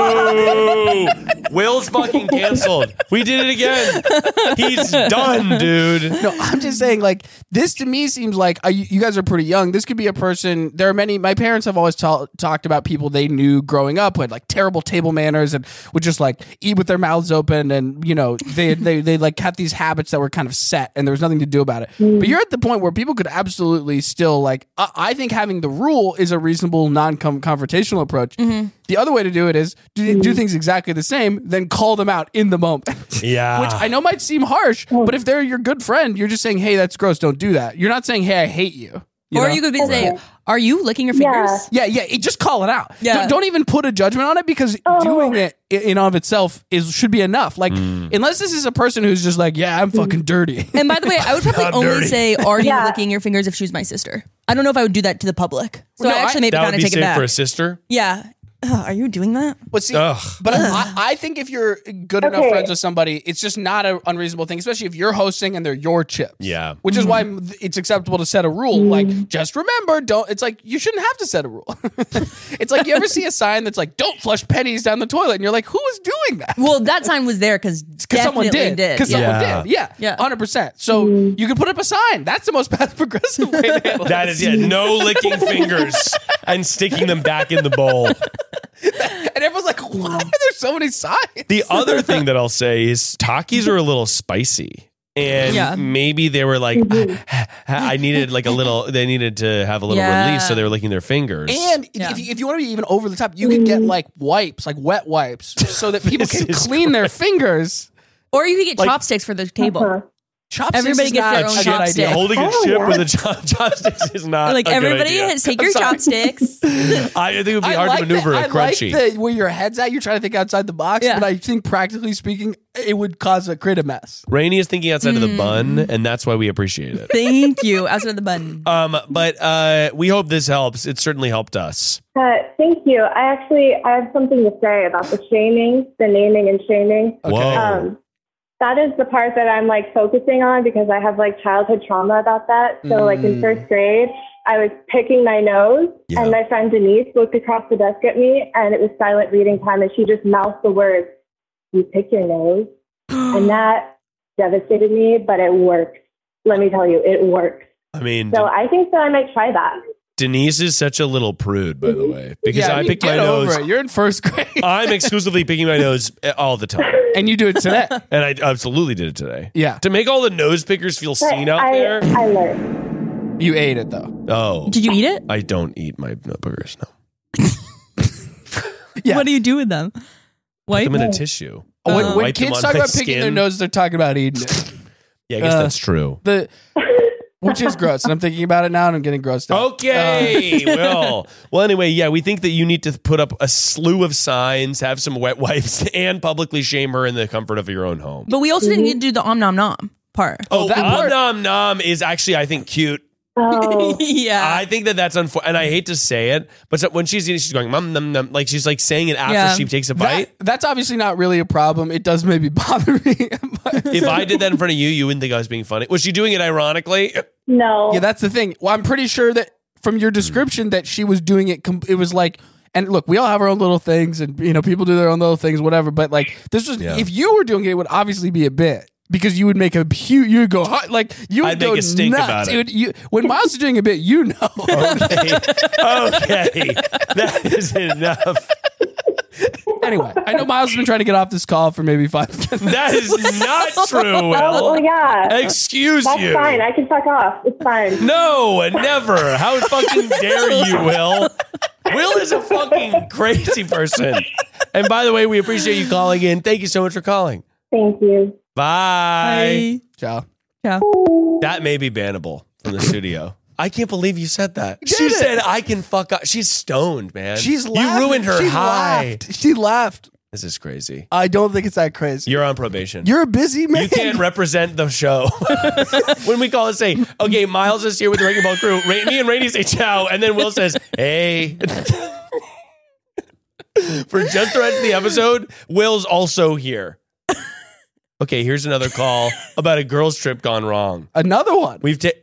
God. Boo! Will's fucking canceled. We did it again. He's done, dude. No, I'm just saying, like, this to me seems like uh, you, you guys are pretty young. This could be a person. There are many. My parents have always ta- talked about people they knew growing up who had like terrible table manners and would just like eat with their mouths open, and you know they they they like had these habits that were kind of set, and there was nothing to do about it. But you're at the point where people could absolutely still like. I, I think having the rule is a reasonable non-confrontational approach. The other way to do it is do, do things exactly the same, then call them out in the moment. Yeah. Which I know might seem harsh, but if they're your good friend, you're just saying, hey, that's gross, don't do that. You're not saying, hey, I hate you. You or know? you could be say, are you licking your fingers? Yeah. Yeah, yeah, it, just call it out. Yeah. Don't, don't even put a judgment on it because doing it in in of itself is should be enough. Like, unless this is a person who's just like, yeah, I'm fucking dirty. And by the way, I would probably I'm only dirty. say, are you Yeah. licking your fingers if she was my sister? I don't know if I would do that to the public. So No, I actually I- maybe That kind would of be take it safe back. for a sister. Yeah. Ugh, are you doing that? But see, Ugh. but I, I think if you're good enough Okay. friends with somebody, it's just not an unreasonable thing, especially if you're hosting and they're your chips. Yeah. Which is why it's acceptable to set a rule. Like, just remember, don't. It's like you shouldn't have to set a rule. It's like you ever see a sign that's like, "Don't flush pennies down the toilet," and you're like, "Who is doing that?" Well, that sign was there because Because someone did. Because Yeah. someone Yeah. did. Yeah. Yeah. one hundred percent. So you can put up a sign. That's the most passive aggressive way to handle That it. is, yeah, no licking fingers and sticking them back in the bowl. And everyone's like, why are there so many signs? The other thing that I'll say is Takis are a little spicy. And Yeah. maybe they were like, I needed like a little, they needed to have a little Yeah. relief, so they were licking their fingers. And Yeah. if, you, if you want to be even over the top, you could get like wipes, like wet wipes, so that people This can is clean their fingers. Or you could get Like- chopsticks for the table. Uh-huh. Chopsticks Everybody is gets not their a own good chopstick. idea. Holding a Oh, chip yeah. with a chop- chopsticks is not Like a good everybody idea. has take your I'm sorry. chopsticks. I think it would be I hard like to maneuver that, a I like crunchy. the, where your head's at. You're trying to think outside the box, Yeah. but I think practically speaking, it would cause a create a mess. Rainey is thinking outside of Mm. the bun, and that's why we appreciate it. Thank you. Outside of the button. Um, but uh, we hope this helps. It certainly helped us. Uh, thank you. I actually I have something to say about the shaming, the naming and shaming. Whoa. Um, that is the part that I'm like focusing on because I have like childhood trauma about that. So like in first grade, I was picking my nose Yeah. and my friend Denise looked across the desk at me and it was silent reading time and she just mouthed the words, "You pick your nose." And that devastated me, but it works. Let me tell you, it works. I mean, So I think that I might try that. Denise is such a little prude, by the way, because Yeah, I you pick my get over nose. it. You're in first grade, I'm exclusively picking my nose all the time. and you do it today. And I absolutely did it today. Yeah, To make all the nose pickers feel But seen out I, there. I learned. you ate it though. Oh. Did you eat it? I don't eat my nose boogers, no. Yeah. What do you do with them? Put Wipe? them in a tissue. When, Uh, when wipe them kids on talk my about picking their skin. nose, they're talking about eating it. Yeah, I guess Uh, that's true. The which is gross, and I'm thinking about it now, and I'm getting grossed out. Okay, well, well. Anyway, yeah, we think that you need to put up a slew of signs, have some wet wipes, and publicly shame her in the comfort of your own home. But we also didn't need to do the om nom nom part. Oh, that that part- nom nom is actually, I think, cute. Oh, yeah. I think that that's unfortunate, and I hate to say it, but so when she's eating, she's going mum num num, like she's like saying it after Yeah. she takes a bite. That, that's obviously not really a problem. It does maybe bother me. But- If I did that in front of you, you wouldn't think I was being funny. Was she doing it ironically? no. yeah, that's the thing. Well, I'm pretty sure that from your description that she was doing it. Com- it was like, and look, we all have our own little things, and you know, people do their own little things, whatever. But like, this was Yeah. if you were doing it, it would obviously be a bit. Because you would make a huge, you would go hot, like you would I'd go make a stink nuts. about it. Would- you, when Miles is doing a bit, you know. Okay, okay, that is enough. Anyway, I know Miles has been trying to get off this call for maybe five minutes. That is not true, Oh, well, Will. yeah. Excuse That's you. fine. I can fuck off. It's fine. No, never. How fucking dare you, Will? Will is a fucking crazy person. And by the way, we appreciate you calling in. Thank you so much for calling. Thank you. Bye. Ciao. Ciao. That may be bannable from the studio. I can't believe you said that. did She it. said, I can fuck up. She's stoned, man. She's You laughing. ruined her she high. Laughed. She laughed. This is crazy. I don't think it's that crazy. You're on probation. You're a busy man. You can't represent the show. When we call and say, okay, Miles is here with the Wrecking Ball crew. Ra- me and Rainey say ciao. And then Will says, hey. For just the rest of the episode, Will's also here. Okay, here's another call about a girls' trip gone wrong. Another one. We've taken.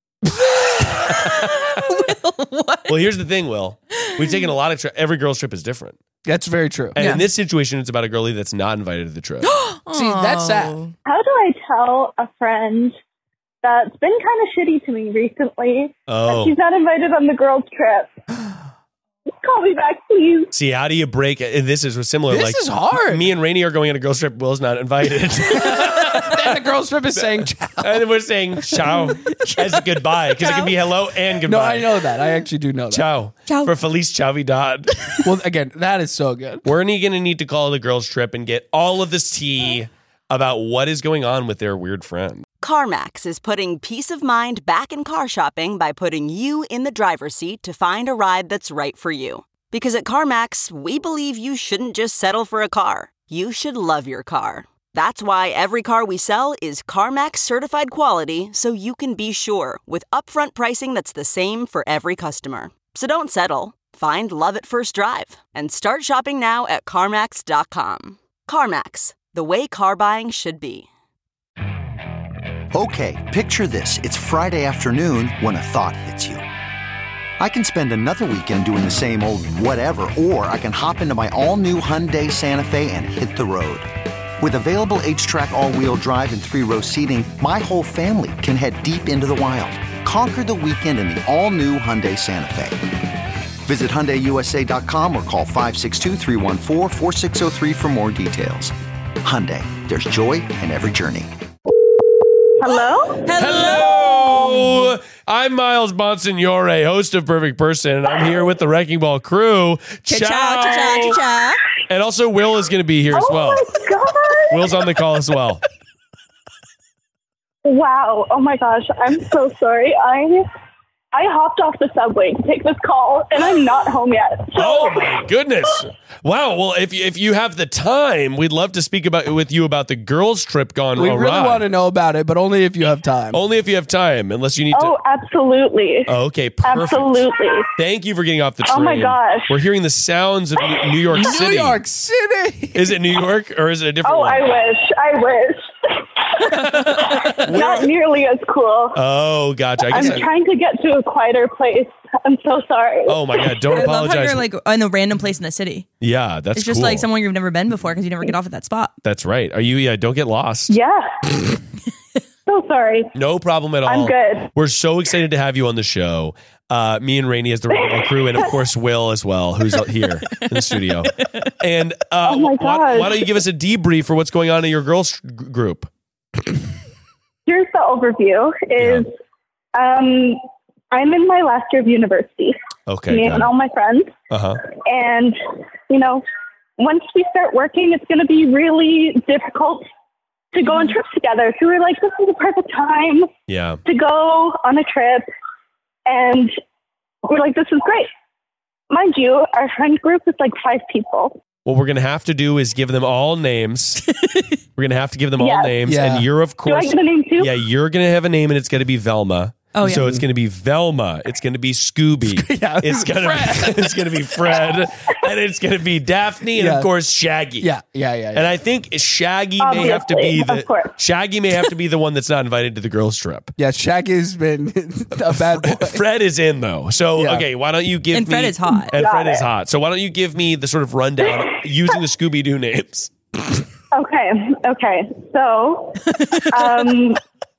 Well, here's the thing, Will. We've taken a lot of trips. Every girls' trip is different. That's very true. And Yeah. in this situation, it's about a girlie that's not invited to the trip. See, that's sad. How do I tell a friend that's been kind of shitty to me recently that Oh. she's not invited on the girls' trip? Call me back, please. See, how do you break it? And this is similar. This like, is hard. Me and Rainey are going on a girls' trip. Will's not invited. And the girls' trip is saying ciao. And then we're saying ciao as a goodbye because it can be hello and goodbye. No, I know that. I actually do know that. Ciao. Ciao. For Feliz Chavidad. Well, again, that is so good. We're going to need to call the girls' trip and get all of this tea about what is going on with their weird friend. CarMax is putting peace of mind back in car shopping by putting you in the driver's seat to find a ride that's right for you. Because at CarMax, we believe you shouldn't just settle for a car. You should love your car. That's why every car we sell is CarMax certified quality, so you can be sure with upfront pricing that's the same for every customer. So don't settle. Find love at first drive and start shopping now at CarMax dot com. CarMax, the way car buying should be. Okay, picture this. It's Friday afternoon when a thought hits you. I can spend another weekend doing the same old whatever, or I can hop into my all-new Hyundai Santa Fe and hit the road. With available H-Track all-wheel drive and three-row seating, my whole family can head deep into the wild. Conquer the weekend in the all-new Hyundai Santa Fe. Visit Hyundai U S A dot com or call five six two, three one four, four six zero three for more details. Hyundai, there's joy in every journey. Hello? Hello! I'm Miles Bonsignore, host of Perfect Person, and I'm here with the Wrecking Ball crew. Ciao! Ciao, ciao, ciao. And also, Will is going to be here as Oh well. my God. Will's on the call as well. Wow. Oh my gosh. I'm so sorry. I I hopped off the subway to take this call and I'm not home yet. So Oh my goodness! Wow. Well, if you, if you have the time, we'd love to speak about with you about the girls' trip gone We awry. really want to know about it, but only if you have time. Only if you have time, unless you need Oh, to. absolutely. Oh, okay, perfect. Absolutely. Thank you for getting off the train. Oh my gosh. We're hearing the sounds of New New York New City. York City. Is it New York or is it a different Oh, one? I wish. I wish. Not nearly as cool. Oh, gotcha. I guess I'm I- trying to get to a quieter place. I'm so sorry. Oh my God! Don't I love how apologize. you're like in a random place in the city. yeah, that's It's just cool. like somewhere you've never been before because you never get off at that spot. That's right. Are you? Yeah. Don't get lost. Yeah. So sorry. No problem at all. I'm good. We're so excited to have you on the show. Uh, me and Rainey as the Wrecking Ball crew, and of course Will as well, who's out here in the studio. And uh, Oh my why, gosh. why don't you give us a debrief for what's going on in your girls g- group? Here's the overview is um, I'm in my last year of university. Okay. Me and all my friends. Uh huh. And, you know, once we start working, it's going to be really difficult to go on trips together. So we're like, this is the perfect time Yeah. to go on a trip. And we're like, this is great. Mind you, our friend group is like five people. What we're gonna have to do is give them all names. We're gonna have to give them all Yes. names, Yeah. and you're of Do I course. get a name too? Yeah, you're gonna have a name, and it's gonna be Velma. Oh, yeah. So it's going to be Velma. It's going to be Scooby. Yeah, it's going to it's going to be Fred, and it's going to be Daphne, and Yeah. of course Shaggy. Yeah, yeah, yeah. yeah. And I think Shaggy may have to be Obviously, of course. the Shaggy may have to be the one that's not invited to the girls' trip. yeah, Shaggy's been a bad boy. Fred is in though. So Yeah. okay, why don't you give And me Fred is hot. And Got Fred is it. hot. So why don't you give me the sort of rundown using the Scooby Doo names? Okay, okay. So, um,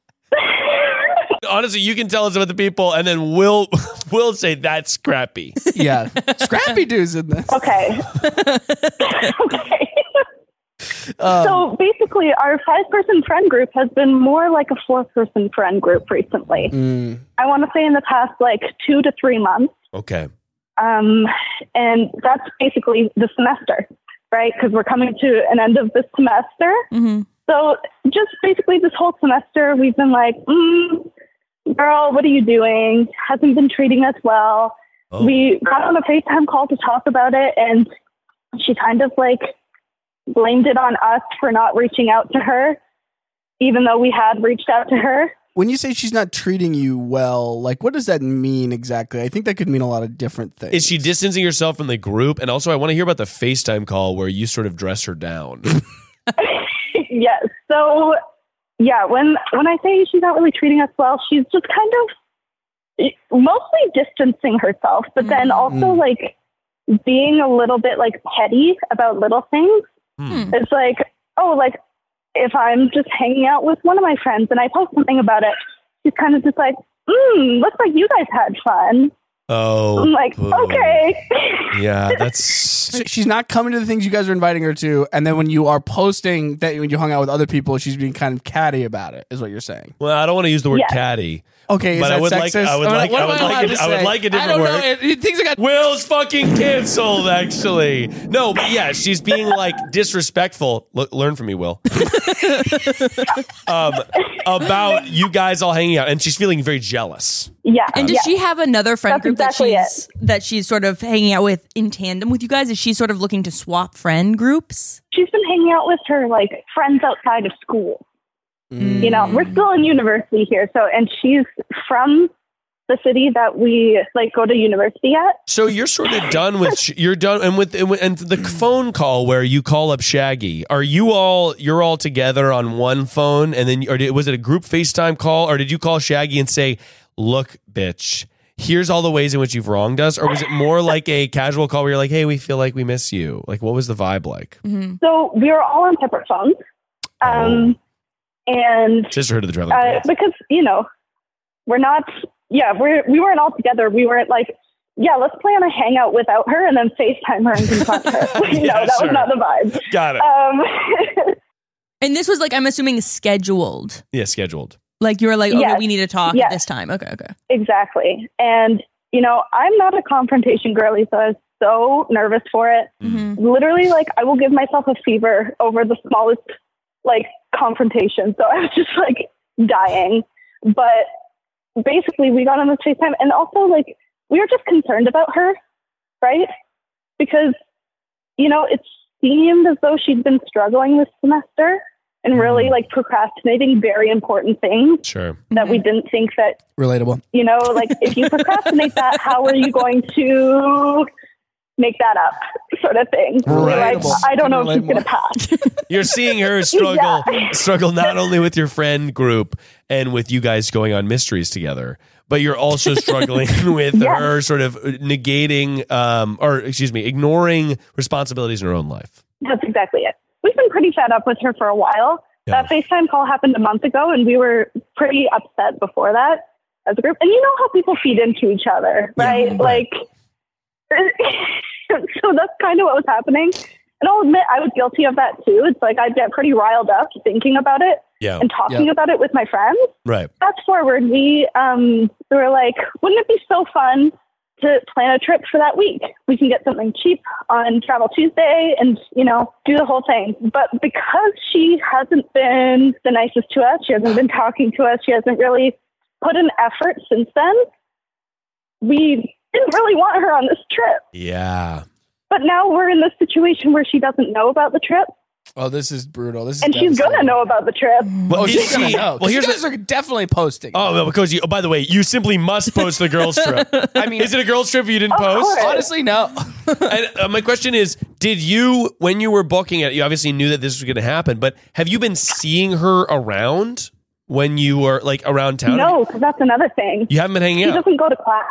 Honestly, you can tell us about the people, and then we'll we'll say that's Scrappy. Yeah, Scrappy Doo's in this. okay. okay. Um, So basically, our five-person friend group has been more like a four-person friend group recently. mm, I want to say in the past, like, two to three months. Okay. Um, and that's basically the semester, right? Because we're coming to an end of the semester. Mm-hmm. So just basically this whole semester, we've been like, mm, girl, what are you doing? Hasn't been treating us well. Oh. We got on a FaceTime call to talk about it, and she kind of like blamed it on us for not reaching out to her, even though we had reached out to her. when you say she's not treating you well, like what does that mean exactly? I think that could mean a lot of different things. Is she distancing herself from the group? And also, I want to hear about the FaceTime call where you sort of dress her down. Yes. So, yeah, when when I say she's not really treating us well, she's just kind of mostly distancing herself, but then also Mm. like being a little bit like petty about little things. Hmm. It's like, oh, like if I'm just hanging out with one of my friends and I post something about it, she's kind of just like, mm, looks like you guys had fun. Oh, I'm like, boo. okay. Yeah, that's So she's not coming to the things you guys are inviting her to, and then when you are posting that when you hung out with other people, she's being kind of catty about it, is what you're saying. well. I don't want to use the word Yes. catty. Okay, is But that I would sexist? like- I would mean, like- what I am would allowed like a- to I would say? like a different I don't word. know. It, it, things I got. Will's fucking canceled, actually. No, but yeah, she's being like disrespectful. Look, learn from me, Will. um, about you guys all hanging out, and she's feeling very jealous. Yeah. And does yeah. she have another friend That's group exactly that she's that she's sort of hanging out with in tandem with you guys? Is she sort of looking to swap friend groups? She's been hanging out with her like friends outside of school. You know, we're still in university here, so and she's from the city that we like go to university at. So you're sort of done with sh- you're done, and with and, with- and the phone call where you call up Shaggy. Are you all you're all together on one phone, and then or did, was it a group FaceTime call, or did you call Shaggy and say, "Look, bitch, here's all the ways in which you've wronged us," or was it more like a casual call where you're like, "Hey, we feel like we miss you"? Like, what was the vibe like? Mm-hmm. So we were all on separate phones, um, and Sisterhood of the Traveling uh, Pants. because you know we're not. Yeah, we we weren't all together. We weren't like, yeah, let's plan a hangout without her and then FaceTime her and confront her. you Yeah, know, that sure. was not the vibe. Got it. Um, And this was like, I'm assuming scheduled. Yeah, scheduled. Like you were like, okay, Yes. we need to talk Yes. at this time. Okay, okay. exactly. And you know, I'm not a confrontation girly, so I was so nervous for it. Mm-hmm. Literally, like, I will give myself a fever over the smallest, like, confrontation. So I was just, like, dying. But basically, we got on this FaceTime. And also, like, we were just concerned about her, right? Because, you know, it seemed as though she'd been struggling this semester and really, like, procrastinating very important things Sure. that we didn't think that, Relatable. you know, like, if you procrastinate that, how are you going to make that up, sort of thing? Right. Like, I don't know if she's going to Relatable. pass. You're seeing her struggle Yeah. struggle not only with your friend group and with you guys going on mysteries together, but you're also struggling with Yeah. her sort of negating um or excuse me, ignoring responsibilities in her own life. That's exactly it. We've been pretty fed up with her for a while. Yeah. That FaceTime call happened a month ago, and we were pretty upset before that as a group. And you know how people feed into each other, right? Yeah, right. Like, so that's kind of what was happening. And I'll admit I was guilty of that too. It's like I'd get pretty riled up thinking about it Yeah. and talking Yeah. about it with my friends. Right. Fast forward, we um, we were like, wouldn't it be so fun to plan a trip for that week? We can get something cheap on Travel Tuesday and, you know, do the whole thing. But because she hasn't been the nicest to us, she hasn't been talking to us, she hasn't really put an effort since then, we didn't really want her on this trip. Yeah. But now we're in this situation where she doesn't know about the trip. Oh, this is brutal. This is and she's gonna know about the trip. Well, Oh, is she's gonna she- know. well, You here's guys the- are definitely posting. Oh, no, because you. Oh, by the way, you simply must post the girls trip. I mean, Is it a girls trip you didn't Of post? course. honestly, no. And, uh, my question is, did you, when you were booking it, you obviously knew that this was going to happen, but have you been seeing her around when you were like around town? No, because that's another thing. You haven't been hanging She out. doesn't go to class.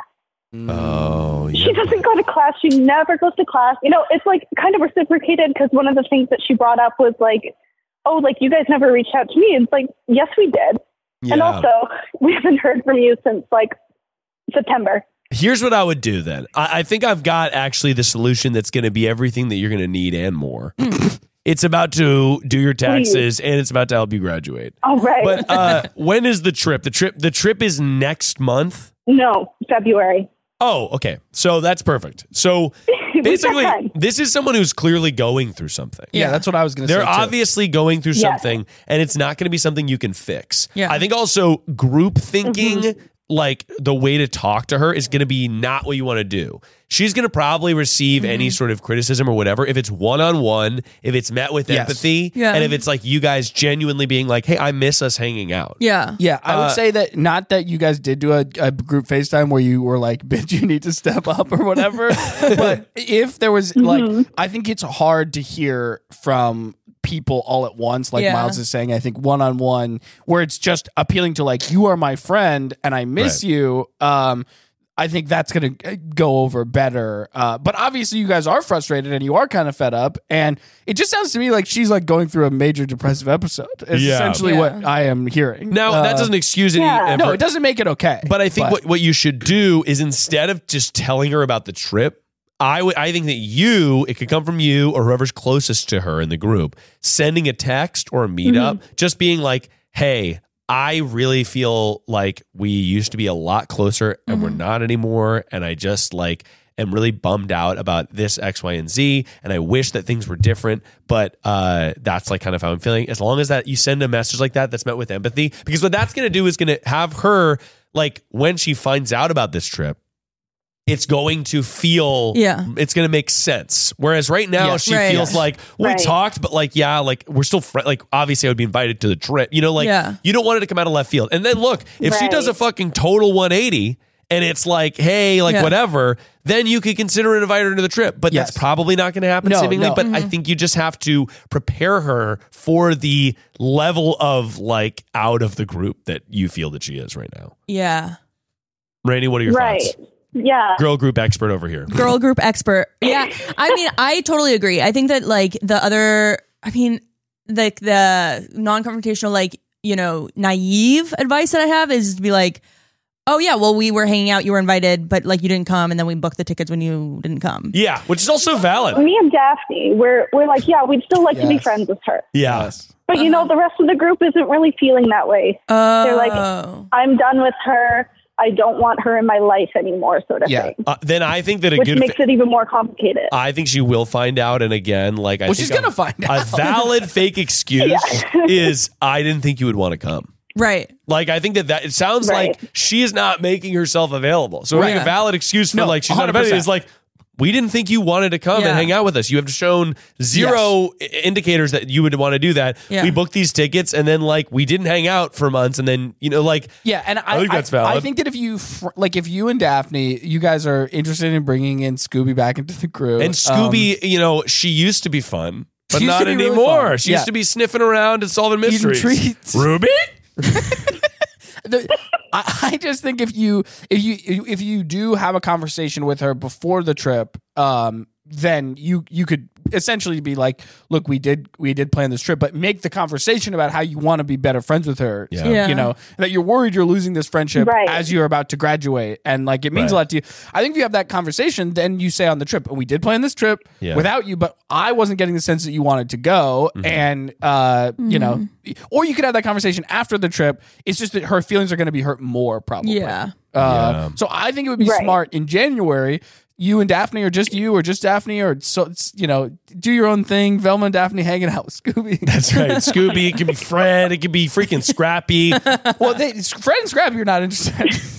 Oh, yeah. She doesn't go to class. She never goes to class. You know, it's like kind of reciprocated because one of the things that she brought up was like, oh, like you guys never reached out to me. It's like, yes, we did. Yeah. And also, we haven't heard from you since like September. Here's what I would do then. I, I think I've got actually the solution that's going to be everything that you're going to need and more. It's about to do your taxes and it's about to help you graduate. All right. But uh, when is the trip? The trip the trip is next month. No, February. Oh, okay. So that's perfect. So We've got basically, time. this is someone who's clearly going through something. Yeah, that's what I was going to say. They're too. obviously going through Yes. something, and it's not going to be something you can fix. Yeah. I think also group thinking, Mm-hmm. like the way to talk to her, is going to be not what you want to do. She's going to probably receive Mm-hmm. any sort of criticism or whatever if it's one on one, if it's met with Yes. empathy, Yeah. and if it's like you guys genuinely being like, "Hey, I miss us hanging out." Yeah. Yeah, I would Uh, say that not that you guys did do a, a group FaceTime where you were like, bitch, you need to step up or whatever. But if there was like, I think it's hard to hear from people all at once, like Yeah. Miles is saying. I think one on one, where it's just appealing to like, you are my friend and I miss Right. you. Um, I think that's going to go over better. Uh, but obviously, you guys are frustrated and you are kind of fed up. And it just sounds to me like she's like going through a major depressive episode. It's Yeah. essentially Yeah. what I am hearing. Now Uh, that doesn't excuse any. yeah. ever- no, it doesn't make it okay. But I think what, what you should do is instead of just telling her about the trip, I would I think that you, it could come from you or whoever's closest to her in the group, sending a text or a meetup, just being like, hey, I really feel like we used to be a lot closer and we're not anymore. And I just like am really bummed out about this X, Y, and Z. And I wish that things were different. But uh, that's like kind of how I'm feeling. As long as that you send a message like that that's met with empathy, because what that's going to do is going to have her, like when she finds out about this trip, it's going to feel, Yeah. it's going to make sense. Whereas right now Yes. she Right. feels like, well, Right. we talked, but like, yeah, like we're still friends. Like obviously I would be invited to the trip, you know, like Yeah. you don't want it to come out of left field. And then look, if she Right. does a fucking total one eighty and it's like, hey, like Yeah. whatever, then you could consider inviting her to the trip. But Yes. that's probably not going to happen No, seemingly. no. But I think you just have to prepare her for the level of like out of the group that you feel that she is right now. Yeah. Randy, what are your Right. thoughts? Yeah. Girl group expert over here. Girl group expert. Yeah. I mean, I totally agree. I think that like the other, I mean, like the non-confrontational, like, you know, naive advice that I have is to be like, oh yeah, well, we were hanging out, you were invited, but like you didn't come, and then we booked the tickets when you didn't come. Yeah, which is also valid. Me and Daphne, we're we're like, yeah, we'd still like to be Yes. friends with her. Yeah. But you know, the rest of the group isn't really feeling that way. Oh. They're like, I'm done with her. I don't want her in my life anymore, sort of Yeah. thing. Uh, then I think that a Which good. makes it even more complicated. I think she will find out, and again, like I Well, think she's a- gonna find a out. valid fake excuse is I didn't think you would want to come. Right. Like I think that that it sounds Right. like she is not making herself available. So I think Right. a valid excuse for No, like she's not one hundred available percent. is like we didn't think you wanted to come Yeah. and hang out with us. You have shown zero i- indicators that you would want to do that. Yeah. We booked these tickets and then like we didn't hang out for months and then you know like Yeah, and I, I think that's valid. I think that if you fr- like, if you and Daphne, you guys are interested in bringing in Scooby back into the crew, and Scooby, um, you know, she used to be fun, but She used not to be really anymore. fun. She Yeah. used to be sniffing around and solving eating mysteries. treats. Ruby? the, I, I just think if you if you if you do have a conversation with her before the trip, um, then you you could essentially be like, look, we did we did plan this trip, but make the conversation about how you want to be better friends with her. Yeah. So, Yeah. you know, that you're worried you're losing this friendship Right. as you're about to graduate, and like it means Right. a lot to you. I think if you have that conversation, then you say on the trip, we did plan this trip Yeah. without you, but I wasn't getting the sense that you wanted to go, Mm-hmm. and uh, you know, or you could have that conversation after the trip. It's just that her feelings are going to be hurt more, probably. Yeah. Uh, So I think it would be Right. smart in January. You and Daphne, or just you, or just Daphne, or so it's, you know, do your own thing. Velma and Daphne hanging out with Scooby. That's right. Scooby, it could be Fred, it could be freaking Scrappy. well, they, Fred and Scrappy, you're not interested.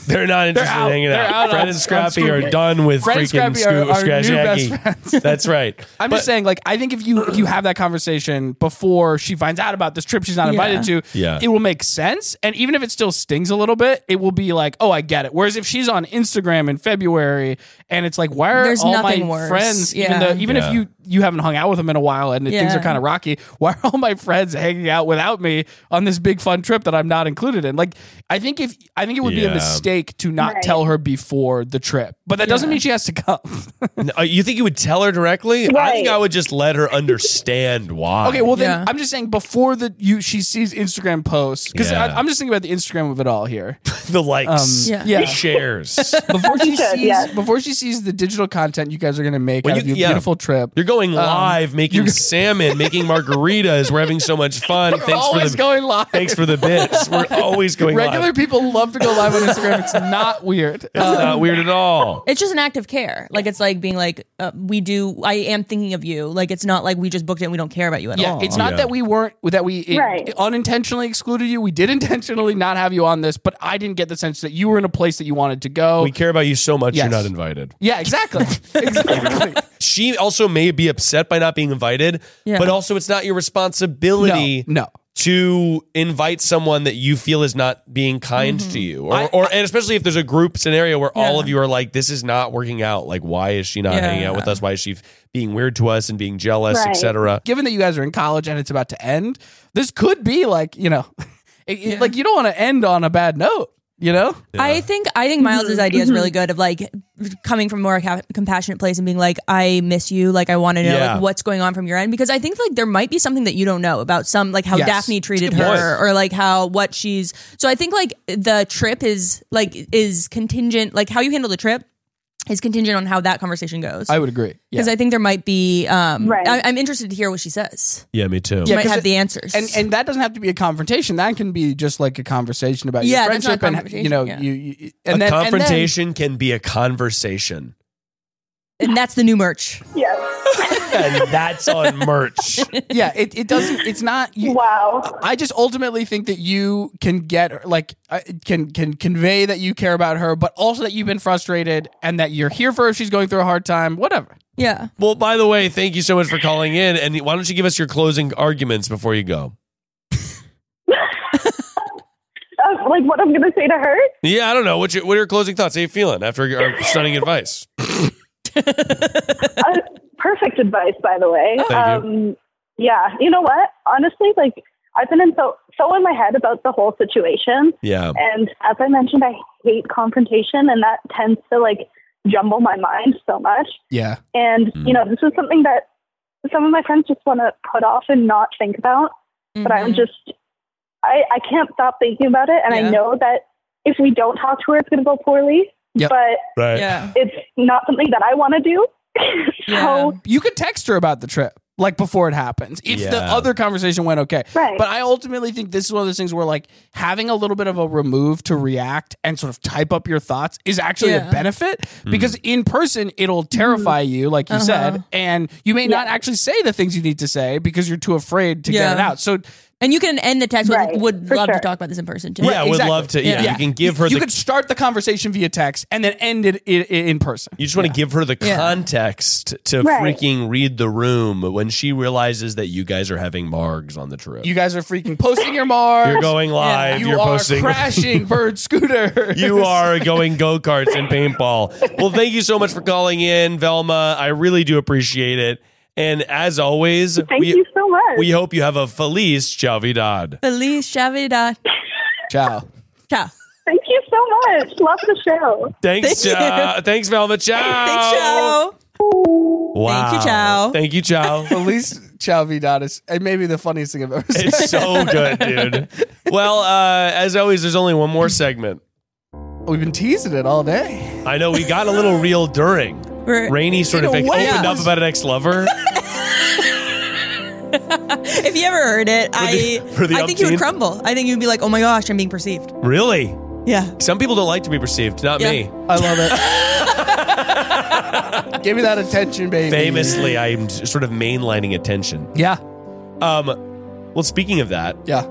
They're not interested out. in hanging They're out. out Fred on- and Scrappy on are Scooby. done with Fred and freaking Scrappy are Scoo- our Scratch new best Shaggy. friends. That's right. I'm But- just saying, like, I think if you if you have that conversation before she finds out about this trip she's not invited Yeah. to, Yeah. it will make sense. And even if it still stings a little bit, it will be like, oh, I get it. Whereas if she's on Instagram in February and it's like, why are There's all my nothing worse. friends, even Yeah. though even Yeah. if you you haven't hung out with them in a while and things Yeah. are kind of rocky, why are all my friends hanging out without me on this big fun trip that I'm not included in? Like, I think if I think it would be Yeah. a mistake to not Right. tell her before the trip, but that doesn't Yeah. mean she has to come. No, you think you would tell her directly? I think Right. I would just let her understand why. Okay, well then Yeah. I'm just saying before the you she sees Instagram posts because Yeah. I'm just thinking about the Instagram of it all here. the likes, Um, Yeah. yeah. the shares. Before she Should, sees yes. before she sees the digital content you guys are gonna make When out you- of your yeah. beautiful trip. You're going Um, live, making you're- salmon, making margaritas. We're having so much fun. We're Thanks for always the going live. thanks for the bits. We're always going Regular live. people love to go live on Instagram. It's not weird. It's not weird at all. It's just an act of care. Like it's like being like, uh, we do. I am thinking of you. Like it's not like we just booked it and we don't care about you at Yeah, all. it's not Yeah. that we weren't that we it- Right. unintentionally excluded you. We did intentionally not have you on this, but I didn't get the sense that you were in a place that you wanted to go. We care about you so much. Yes. You're not invited. yeah, exactly. exactly. She also may be upset by not being invited, Yeah. but also it's not your responsibility No, no. to invite someone that you feel is not being kind to you, or, I- or and especially if there's a group scenario where all Yeah. of you are like, this is not working out. Like, why is she not Yeah. hanging out with us? Why is she being weird to us and being jealous, Right. et cetera? Given that you guys are in college and it's about to end, this could be like, you know, it, it- like you don't want to end on a bad note, you know? I think I think Miles's idea is really good of like coming from a more ca- compassionate place and being like, I miss you, like I want to know Yeah. like, what's going on from your end, because I think like there might be something that you don't know about some like how Yes. Daphne treated That's a good her point. or like how what she's. So I think like the trip is like is contingent, like how you handle the trip is contingent on how that conversation goes. I would agree. Because Yeah. I think there might be. Um, Right. I, I'm interested to hear what she says. Yeah, me too. She Yeah, might 'cause have it- the answers. and and that doesn't have to be a confrontation. That can be just like a conversation about Yeah, your that's not friendship, a and you know, confrontation, you, you and a then confrontation can be a conversation. and that's the new merch. Yes. And that's on merch. And then, yeah, it, it doesn't. It's not. You, Wow. I just ultimately think that you can get her, like uh, can can convey that you care about her, but also that you've been frustrated and that you're here for her if she's going through a hard time. Whatever. Yeah. Well, by the way, thank you so much for calling in. And why don't you give us your closing arguments before you go? Uh, like what I'm going to say to her? Yeah, I don't know. What's your, what are your closing thoughts? How you feeling after our stunning advice? Uh, perfect advice, by the way. Thank you. um, yeah, you know what? Honestly, like I've been in so so in my head about the whole situation, Yeah. and as I mentioned, I hate confrontation, and that tends to like jumble my mind so much. Yeah. And Mm. you know, this is something that some of my friends just want to put off and not think about. But I'm Mhm. just, I I can't stop thinking about it, and Yeah. I know that if we don't talk to her, it's going to go poorly. Yep. But Right. Yeah. it's not something that I want to do. Yeah. so You could text her about the trip, like before it happens, if the Yeah. other conversation went okay. Right. But I ultimately think this is one of those things where, like, having a little bit of a remove to react and sort of type up your thoughts is actually Yeah. a benefit because in person it'll terrify you, like you Uh-huh. said, and you may not actually say the things you need to say because you're too afraid to get Yeah. it out. So And you can end the text with, Right, would for love to sure. talk about this in person too. Yeah, I would exactly. love to. Yeah, Yeah. you can give her you the. could start the conversation via text and then end it in, in person. you just want to give her the Yeah. context to Right. freaking read the room when she realizes that you guys are having margs on the trip. You guys are freaking posting your Mars. You're going live. You You're are posting. crashing bird scooter. You are going go karts and paintball. Well, thank you so much for calling in, Velma. I really do appreciate it. And as always, thank we, you so much. we hope you have a Feliz Chavidad. Feliz Navidad. Ciao. Ciao. Thank you so much. Love the show. Thanks, Thank Cha- Thanks, Velma. Ciao. Thanks, Ciao. Wow. Thank you, Ciao. Thank you, Ciao. Feliz Ciao Vidadas. It may be the funniest thing I've ever seen. It's so good, dude. Well, uh, as always, there's only one more segment. We've been teasing it all day. I know we got a little real during. We're- Rainy sort In of a like, way, opened it up was- about an ex-lover. If you ever heard it, the- I for the I think you would umpteenth? crumble. I think you'd be like, oh my gosh, I'm being perceived. Really? Yeah. Some people don't like to be perceived, not Yeah. me. I love it. Give me that attention, baby. Famously, I'm sort of mainlining attention. Yeah. Um, well, speaking of that, Yeah.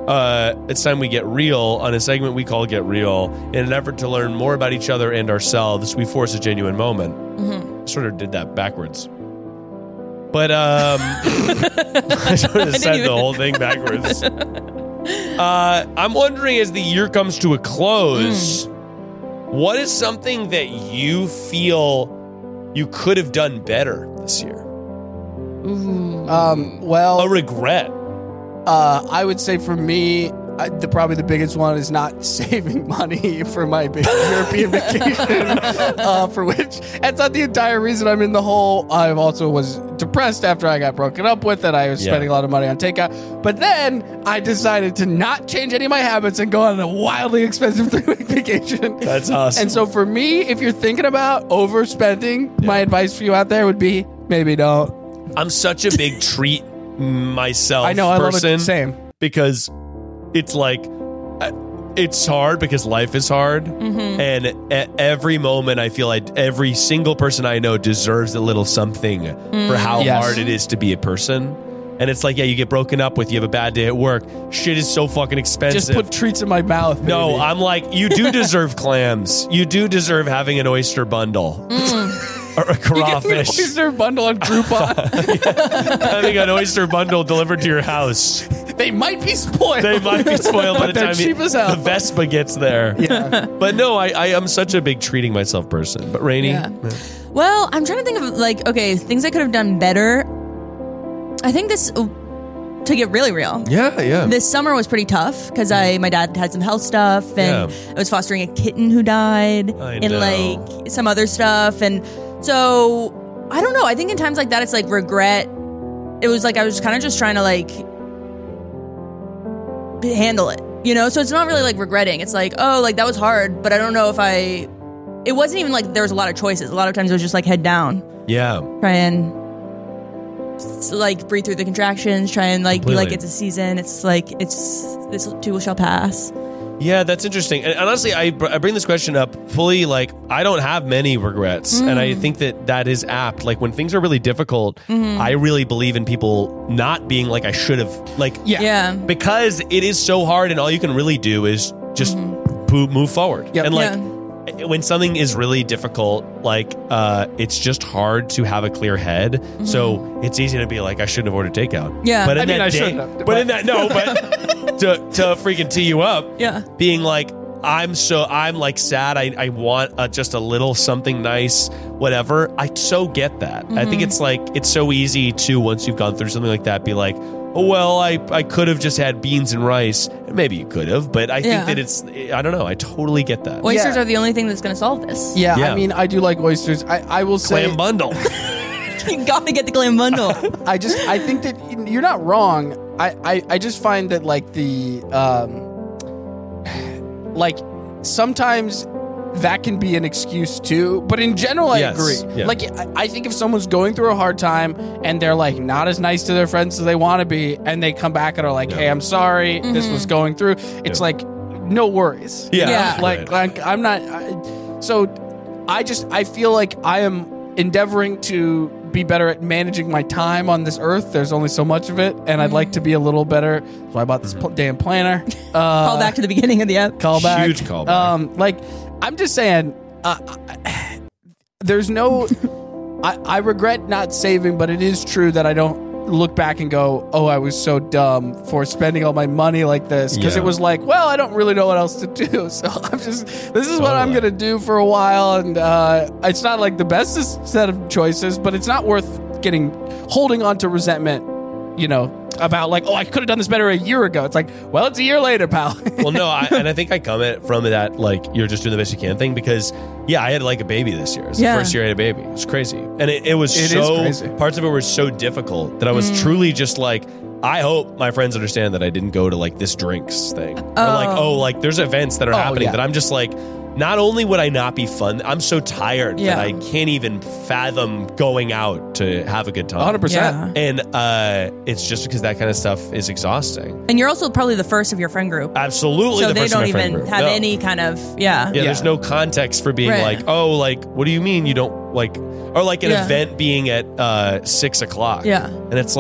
uh, it's time we get real on a segment we call Get Real. In an effort to learn more about each other and ourselves, we force a genuine moment. Mm-hmm. Sort of did that backwards. But um, I sort of said the whole thing backwards. Uh, I'm wondering, as the year comes to a close, mm. what is something that you feel you could have done better this year? Ooh. Um, well, a regret. Uh, I would say for me, I, the probably the biggest one is not saving money for my big European vacation, uh, for which that's not the entire reason I'm in the hole. I also was depressed after I got broken up with, and I was yeah. spending a lot of money on takeout. But then I decided to not change any of my habits and go on a wildly expensive three-week vacation. That's awesome. And so for me, if you're thinking about overspending, yeah. my advice for you out there would be maybe don't. I'm such a big treat myself I know, I person. love it. Same. Because it's like, it's hard because life is hard. Mm-hmm. And at every moment, I feel like every single person I know deserves a little something mm. for how yes. hard it is to be a person. And it's like, yeah, you get broken up with, you have a bad day at work. Shit is so fucking expensive. Just put treats in my mouth. Baby. No, I'm like, you do deserve clams. You do deserve having an oyster bundle. Mm. Or a crawfish. You get an oyster bundle on Groupon. yeah. Having an oyster bundle delivered to your house. They might be spoiled. They might be spoiled by the time cheap he, as hell. the Vespa gets there. Yeah. But no, I, I am such a big treating myself person. But Rainey? Yeah. Yeah. Well, I'm trying to think of, like, okay, things I could have done better. I think this, to get really real. Yeah, yeah. This summer was pretty tough because I my dad had some health stuff, and Yeah. I was fostering a kitten who died, I and know. like some other stuff, and so I don't know. I think in times like that, it's like regret. It was like I was kind of just trying to like handle it, you know? So it's not really like regretting. It's like, oh, like that was hard, but I don't know if I, it wasn't even like there was a lot of choices. A lot of times it was just like head down. Yeah. Try and like breathe through the contractions, try and like Completely. be like it's a season. It's like, it's, this too shall pass. Yeah, that's interesting. And honestly, I, br- I bring this question up fully, like, I don't have many regrets. Mm. And I think that that is apt. Like, when things are really difficult, Mhm. I really believe in people not being like, I should have, like, Yeah. Yeah. because it is so hard and all you can really do is just po- move forward. Yep. And like, Yeah. when something is really difficult, like, uh, it's just hard to have a clear head. So it's easy to be like, I shouldn't have ordered takeout. Yeah. But in I mean, that I day, shouldn't have, But, but- in that, no, but to, to freaking tee you up, Yeah. being like, I'm so, I'm like sad. I, I want uh, just a little something nice, whatever. I so get that. I think it's like, it's so easy to, once you've gone through something like that, be like, oh, well, I, I could have just had beans and rice. And maybe you could have, but I Yeah. think that it's, I don't know. I totally get that. Oysters Yeah. are the only thing that's going to solve this. Yeah, Yeah. I mean, I do like oysters. I, I will say, Clam bundle. You got to get the clam bundle. I just, I think that you're not wrong. I, I, I just find that like the, um, like sometimes that can be an excuse too. But in general, I Yes, agree. yeah. Like, I, I think if someone's going through a hard time and they're like not as nice to their friends as they want to be, and they come back and are like, "Hey, I'm sorry, this was going through," it's Yeah. like, no worries. Yeah. Yeah. Like, like I'm not. I, so, I just I feel like I am endeavoring to be better at managing my time on this earth. There's only so much of it, and I'd like to be a little better. That's why I bought this pl- damn planner. Uh, Call back to the beginning of the app. Call back. Huge callback. Um, like, I'm just saying, uh, I- there's no. I, I regret not saving, but it is true that I don't look back and go, "Oh, I was so dumb for spending all my money like this," because Yeah. it was like, well, I don't really know what else to do, so I'm just. This is what I'm Totally. gonna do for a while, and uh, it's not like the best set of choices, but it's not worth getting holding on to resentment. You know, about like, oh, I could have done this better a year ago. It's like, well, it's a year later, pal. Well, no, I, and I think I come at from that, like, you're just doing the best you can thing, because, yeah, I had like a baby this year. It's Yeah. the first year I had a baby. It was crazy. And it, it was It is so, crazy. parts of it were so difficult that I was truly just like, I hope my friends understand that I didn't go to like this drinks thing. Or like, oh, like there's events that are Oh, happening yeah. that I'm just like, not only would I not be fun, I'm so tired Yeah. that I can't even fathom going out to have a good time. one hundred percent. Yeah. And uh, it's just because that kind of stuff is exhausting. And you're also probably the first of your friend group. Absolutely. So the they first in don't my friend even group. have No. any kind of, yeah. Yeah, there's no context for being Right. like, oh, like, what do you mean you don't like, or like an Yeah. event being at uh, six o'clock. Yeah. And it's like,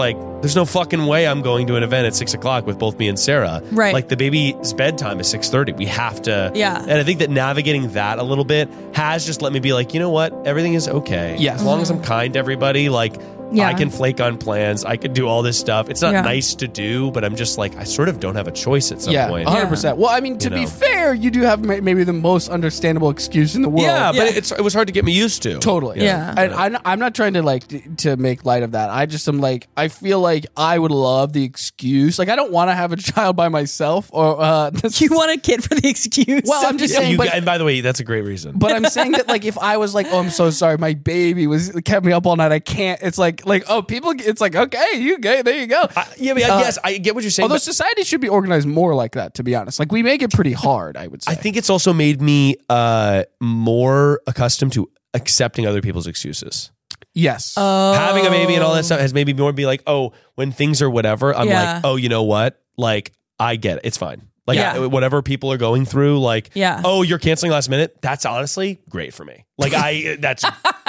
There's no fucking way I'm going to an event at six o'clock with both me and Sarah. Right. Like the baby's bedtime is six thirty. We have to. Yeah. And I think that navigating that a little bit has just let me be like, you know what? Everything is okay. Yes. As long as I'm kind to everybody, like Yeah. I can flake on plans. I can do all this stuff. It's not Yeah. nice to do, but I'm just like, I sort of don't have a choice at some yeah, point. one hundred percent. Well, I mean, to You be know. fair, you do have ma- maybe the most understandable excuse in the world. Yeah, but Yeah. it's it was hard to get me used to. Totally. Yeah. And I'm, I'm not trying to like t- to make light of that. I just am like, I feel like I would love the excuse. Like, I don't want to have a child by myself or, uh, this- You want a kid for the excuse? well, I'm just Yeah, saying, you, but, and by the way, that's a great reason. but I'm saying that like, if I was like, oh, I'm so sorry, my baby was kept me up all night. I can't, it's like, like, oh, people, it's like, okay, you go, there you go. I, yeah, but I Uh, guess I get what you're saying. Although but society should be organized more like that, to be honest. Like, we make it pretty hard, I would say. I think it's also made me uh, more accustomed to accepting other people's excuses. yes. Oh. Having a baby and all that stuff has made me more be like, oh, when things are whatever, I'm Yeah. like, oh, you know what? Like, I get it. It's fine. Like, Yeah. I- whatever people are going through, like, Yeah. oh, you're canceling last minute. That's honestly great for me. Like, I, that's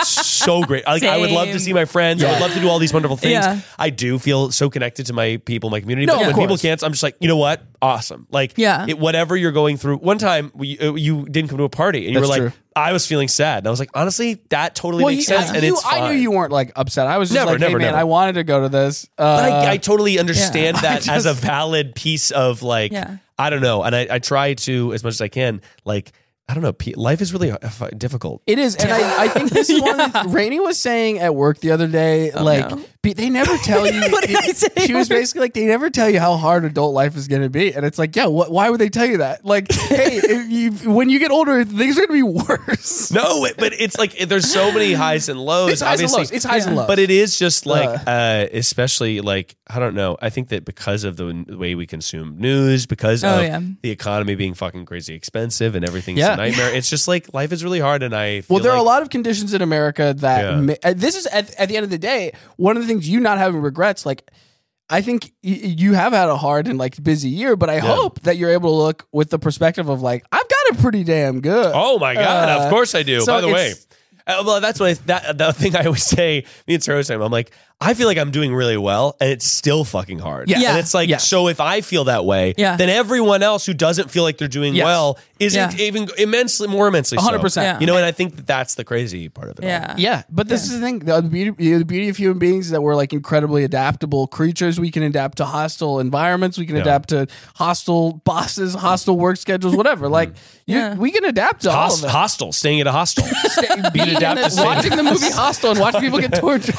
so great. Like, I would love to Same. see my friends. I would love to do all these wonderful things. Yeah. I do feel so connected to my people, my community. No, but of when people course. cancel, I'm just like, you know what? Awesome. Like, Yeah. it, whatever you're going through. One time, we, uh, you didn't come to a party and you That's were like, true. I was feeling sad. And I was like, honestly, that totally well, makes you, sense. I, and you- it's fine. I knew you weren't like upset. I was just Never, like, never, hey, man, never. I wanted to go to this. Uh, But I, I totally understand Yeah. that I as a just- valid piece of like, Yeah. I don't know. And I, I try to, as much as I can, like, I don't know. pe- Life is really uh, f- difficult. It is, and I, I think this is one that Rainey was saying at work the other day. like, no. be, they never tell you. What did I say? She was basically like, they never tell you how hard adult life is going to be, and it's like, yeah, wh- why would they tell you that? Like, hey, if you, when you get older, things are going to be worse. No, it, but it's like there's so many highs and lows. It's highs and obviously. lows. It's highs and lows. But it is just like, Uh. uh, especially like, I don't know. I think that because of the n- way we consume news, because Oh, of yeah. the economy being fucking crazy expensive and everything's Yeah. a nightmare, it's just like life is really hard. And I feel Well, there like, are a lot of conditions in America that Yeah. ma- uh, this is at, at the end of the day one of the things you not having regrets. Like, I think y- you have had a hard and like busy year, but I hope that you're able to look with the perspective of like, I've got it pretty damn good. Oh my god! Uh, of course I do. so By the way, it's- uh, well, that's what I, that the thing I always say. Me and Sarah always say, I'm like, I feel like I'm doing really well, and it's still fucking hard. Yeah. Yeah. And it's like, Yeah. so if I feel that way, Yeah. then everyone else who doesn't feel like they're doing Yes. well isn't Yeah. even immensely more immensely. one hundred so. percent. Yeah. You know, and I think that that's the crazy part of it. all. Yeah. Yeah, but this is the thing. The beauty, the beauty of human beings is that we're like incredibly adaptable creatures. We can adapt to hostile environments. We can Yeah. adapt to hostile bosses, hostile work schedules, whatever. Like, you, Yeah. we can adapt to all Host, of it. hostel, staying at a hostel. Being in adapt the- to staying- watching the movie Hostel and watching people get tortured.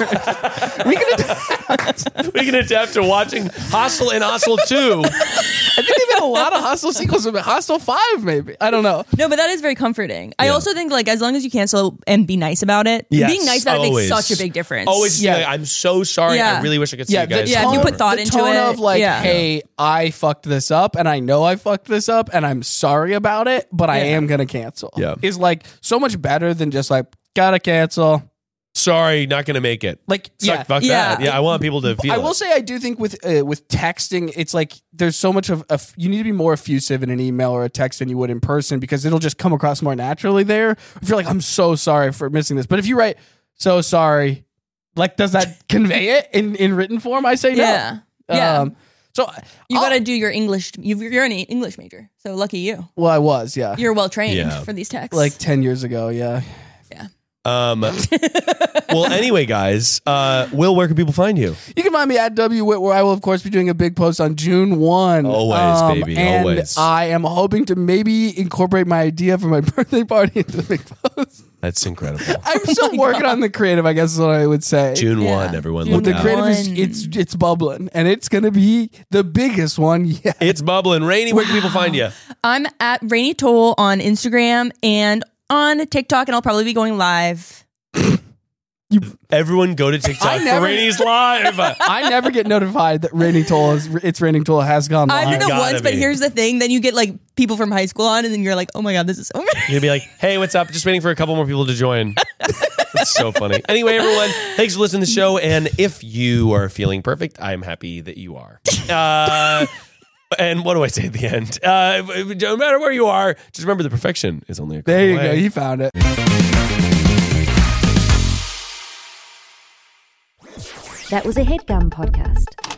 we can adapt. we can adapt to watching Hostel and Hostel two. I think they've had a lot of Hostel sequels. Hostel five, maybe. I don't know. No, but that is very comforting. I Yeah. also think like as long as you cancel and be nice about it, Yes, being nice about always. it makes such a big difference. Always, Yeah. yeah. I'm so sorry. Yeah. I really wish I could see Yeah, you guys. the Yeah, if you tone- put thought the into tone it, of like, yeah. hey, I fucked this up, and I know I fucked this up, and I'm sorry about it, but I Yeah. am gonna cancel. Yeah. is like so much better than just like gotta cancel. Sorry, not going to make it. Like, Suck, yeah, fuck Yeah. that. Yeah, I want people to feel I will it. say I do think with uh, with texting, it's like there's so much of a, you need to be more effusive in an email or a text than you would in person because it'll just come across more naturally there. If you're like, I'm so sorry for missing this, but if you write so sorry, like, does that convey it in in written form? I say no. Yeah. Yeah. Um, so You I'll- got to do your English. you- You're an English major, so lucky you. well, I was, yeah, You're well trained Yeah. for these texts. like ten years ago, yeah. yeah. Um, well, anyway, guys, uh, Will, where can people find you? You can find me at W Whit, where I will, of course, be doing a big post on June first. Always, baby, and always. I am hoping to maybe incorporate my idea for my birthday party into the big post. That's incredible. I'm still working on the creative, I guess is what I would say. June Yeah. first, everyone. Well, Look the out. creative is One. it's it's bubbling, and it's gonna be the biggest one yet. It's bubbling. Rainy, where can people find you? I'm at Rainy Toll on Instagram and on TikTok, and I'll probably be going live. Everyone go to TikTok I for never- Rainy's live. I never get notified that Raining Toll is it's Raining Toll has gone live. I've done it gotta once, but be. here's the thing: then you get like people from high school on, and then you're like, "Oh my god, this is so." You're going to be like, hey, what's up? Just waiting for a couple more people to join. That's so funny. Anyway, everyone, thanks for listening to the show. And if you are feeling perfect, I'm happy that you are. Uh, and what do I say at the end? Uh, no matter where you are, just remember the perfection is only a click There you away. go. You found it. That was a HeadGum podcast.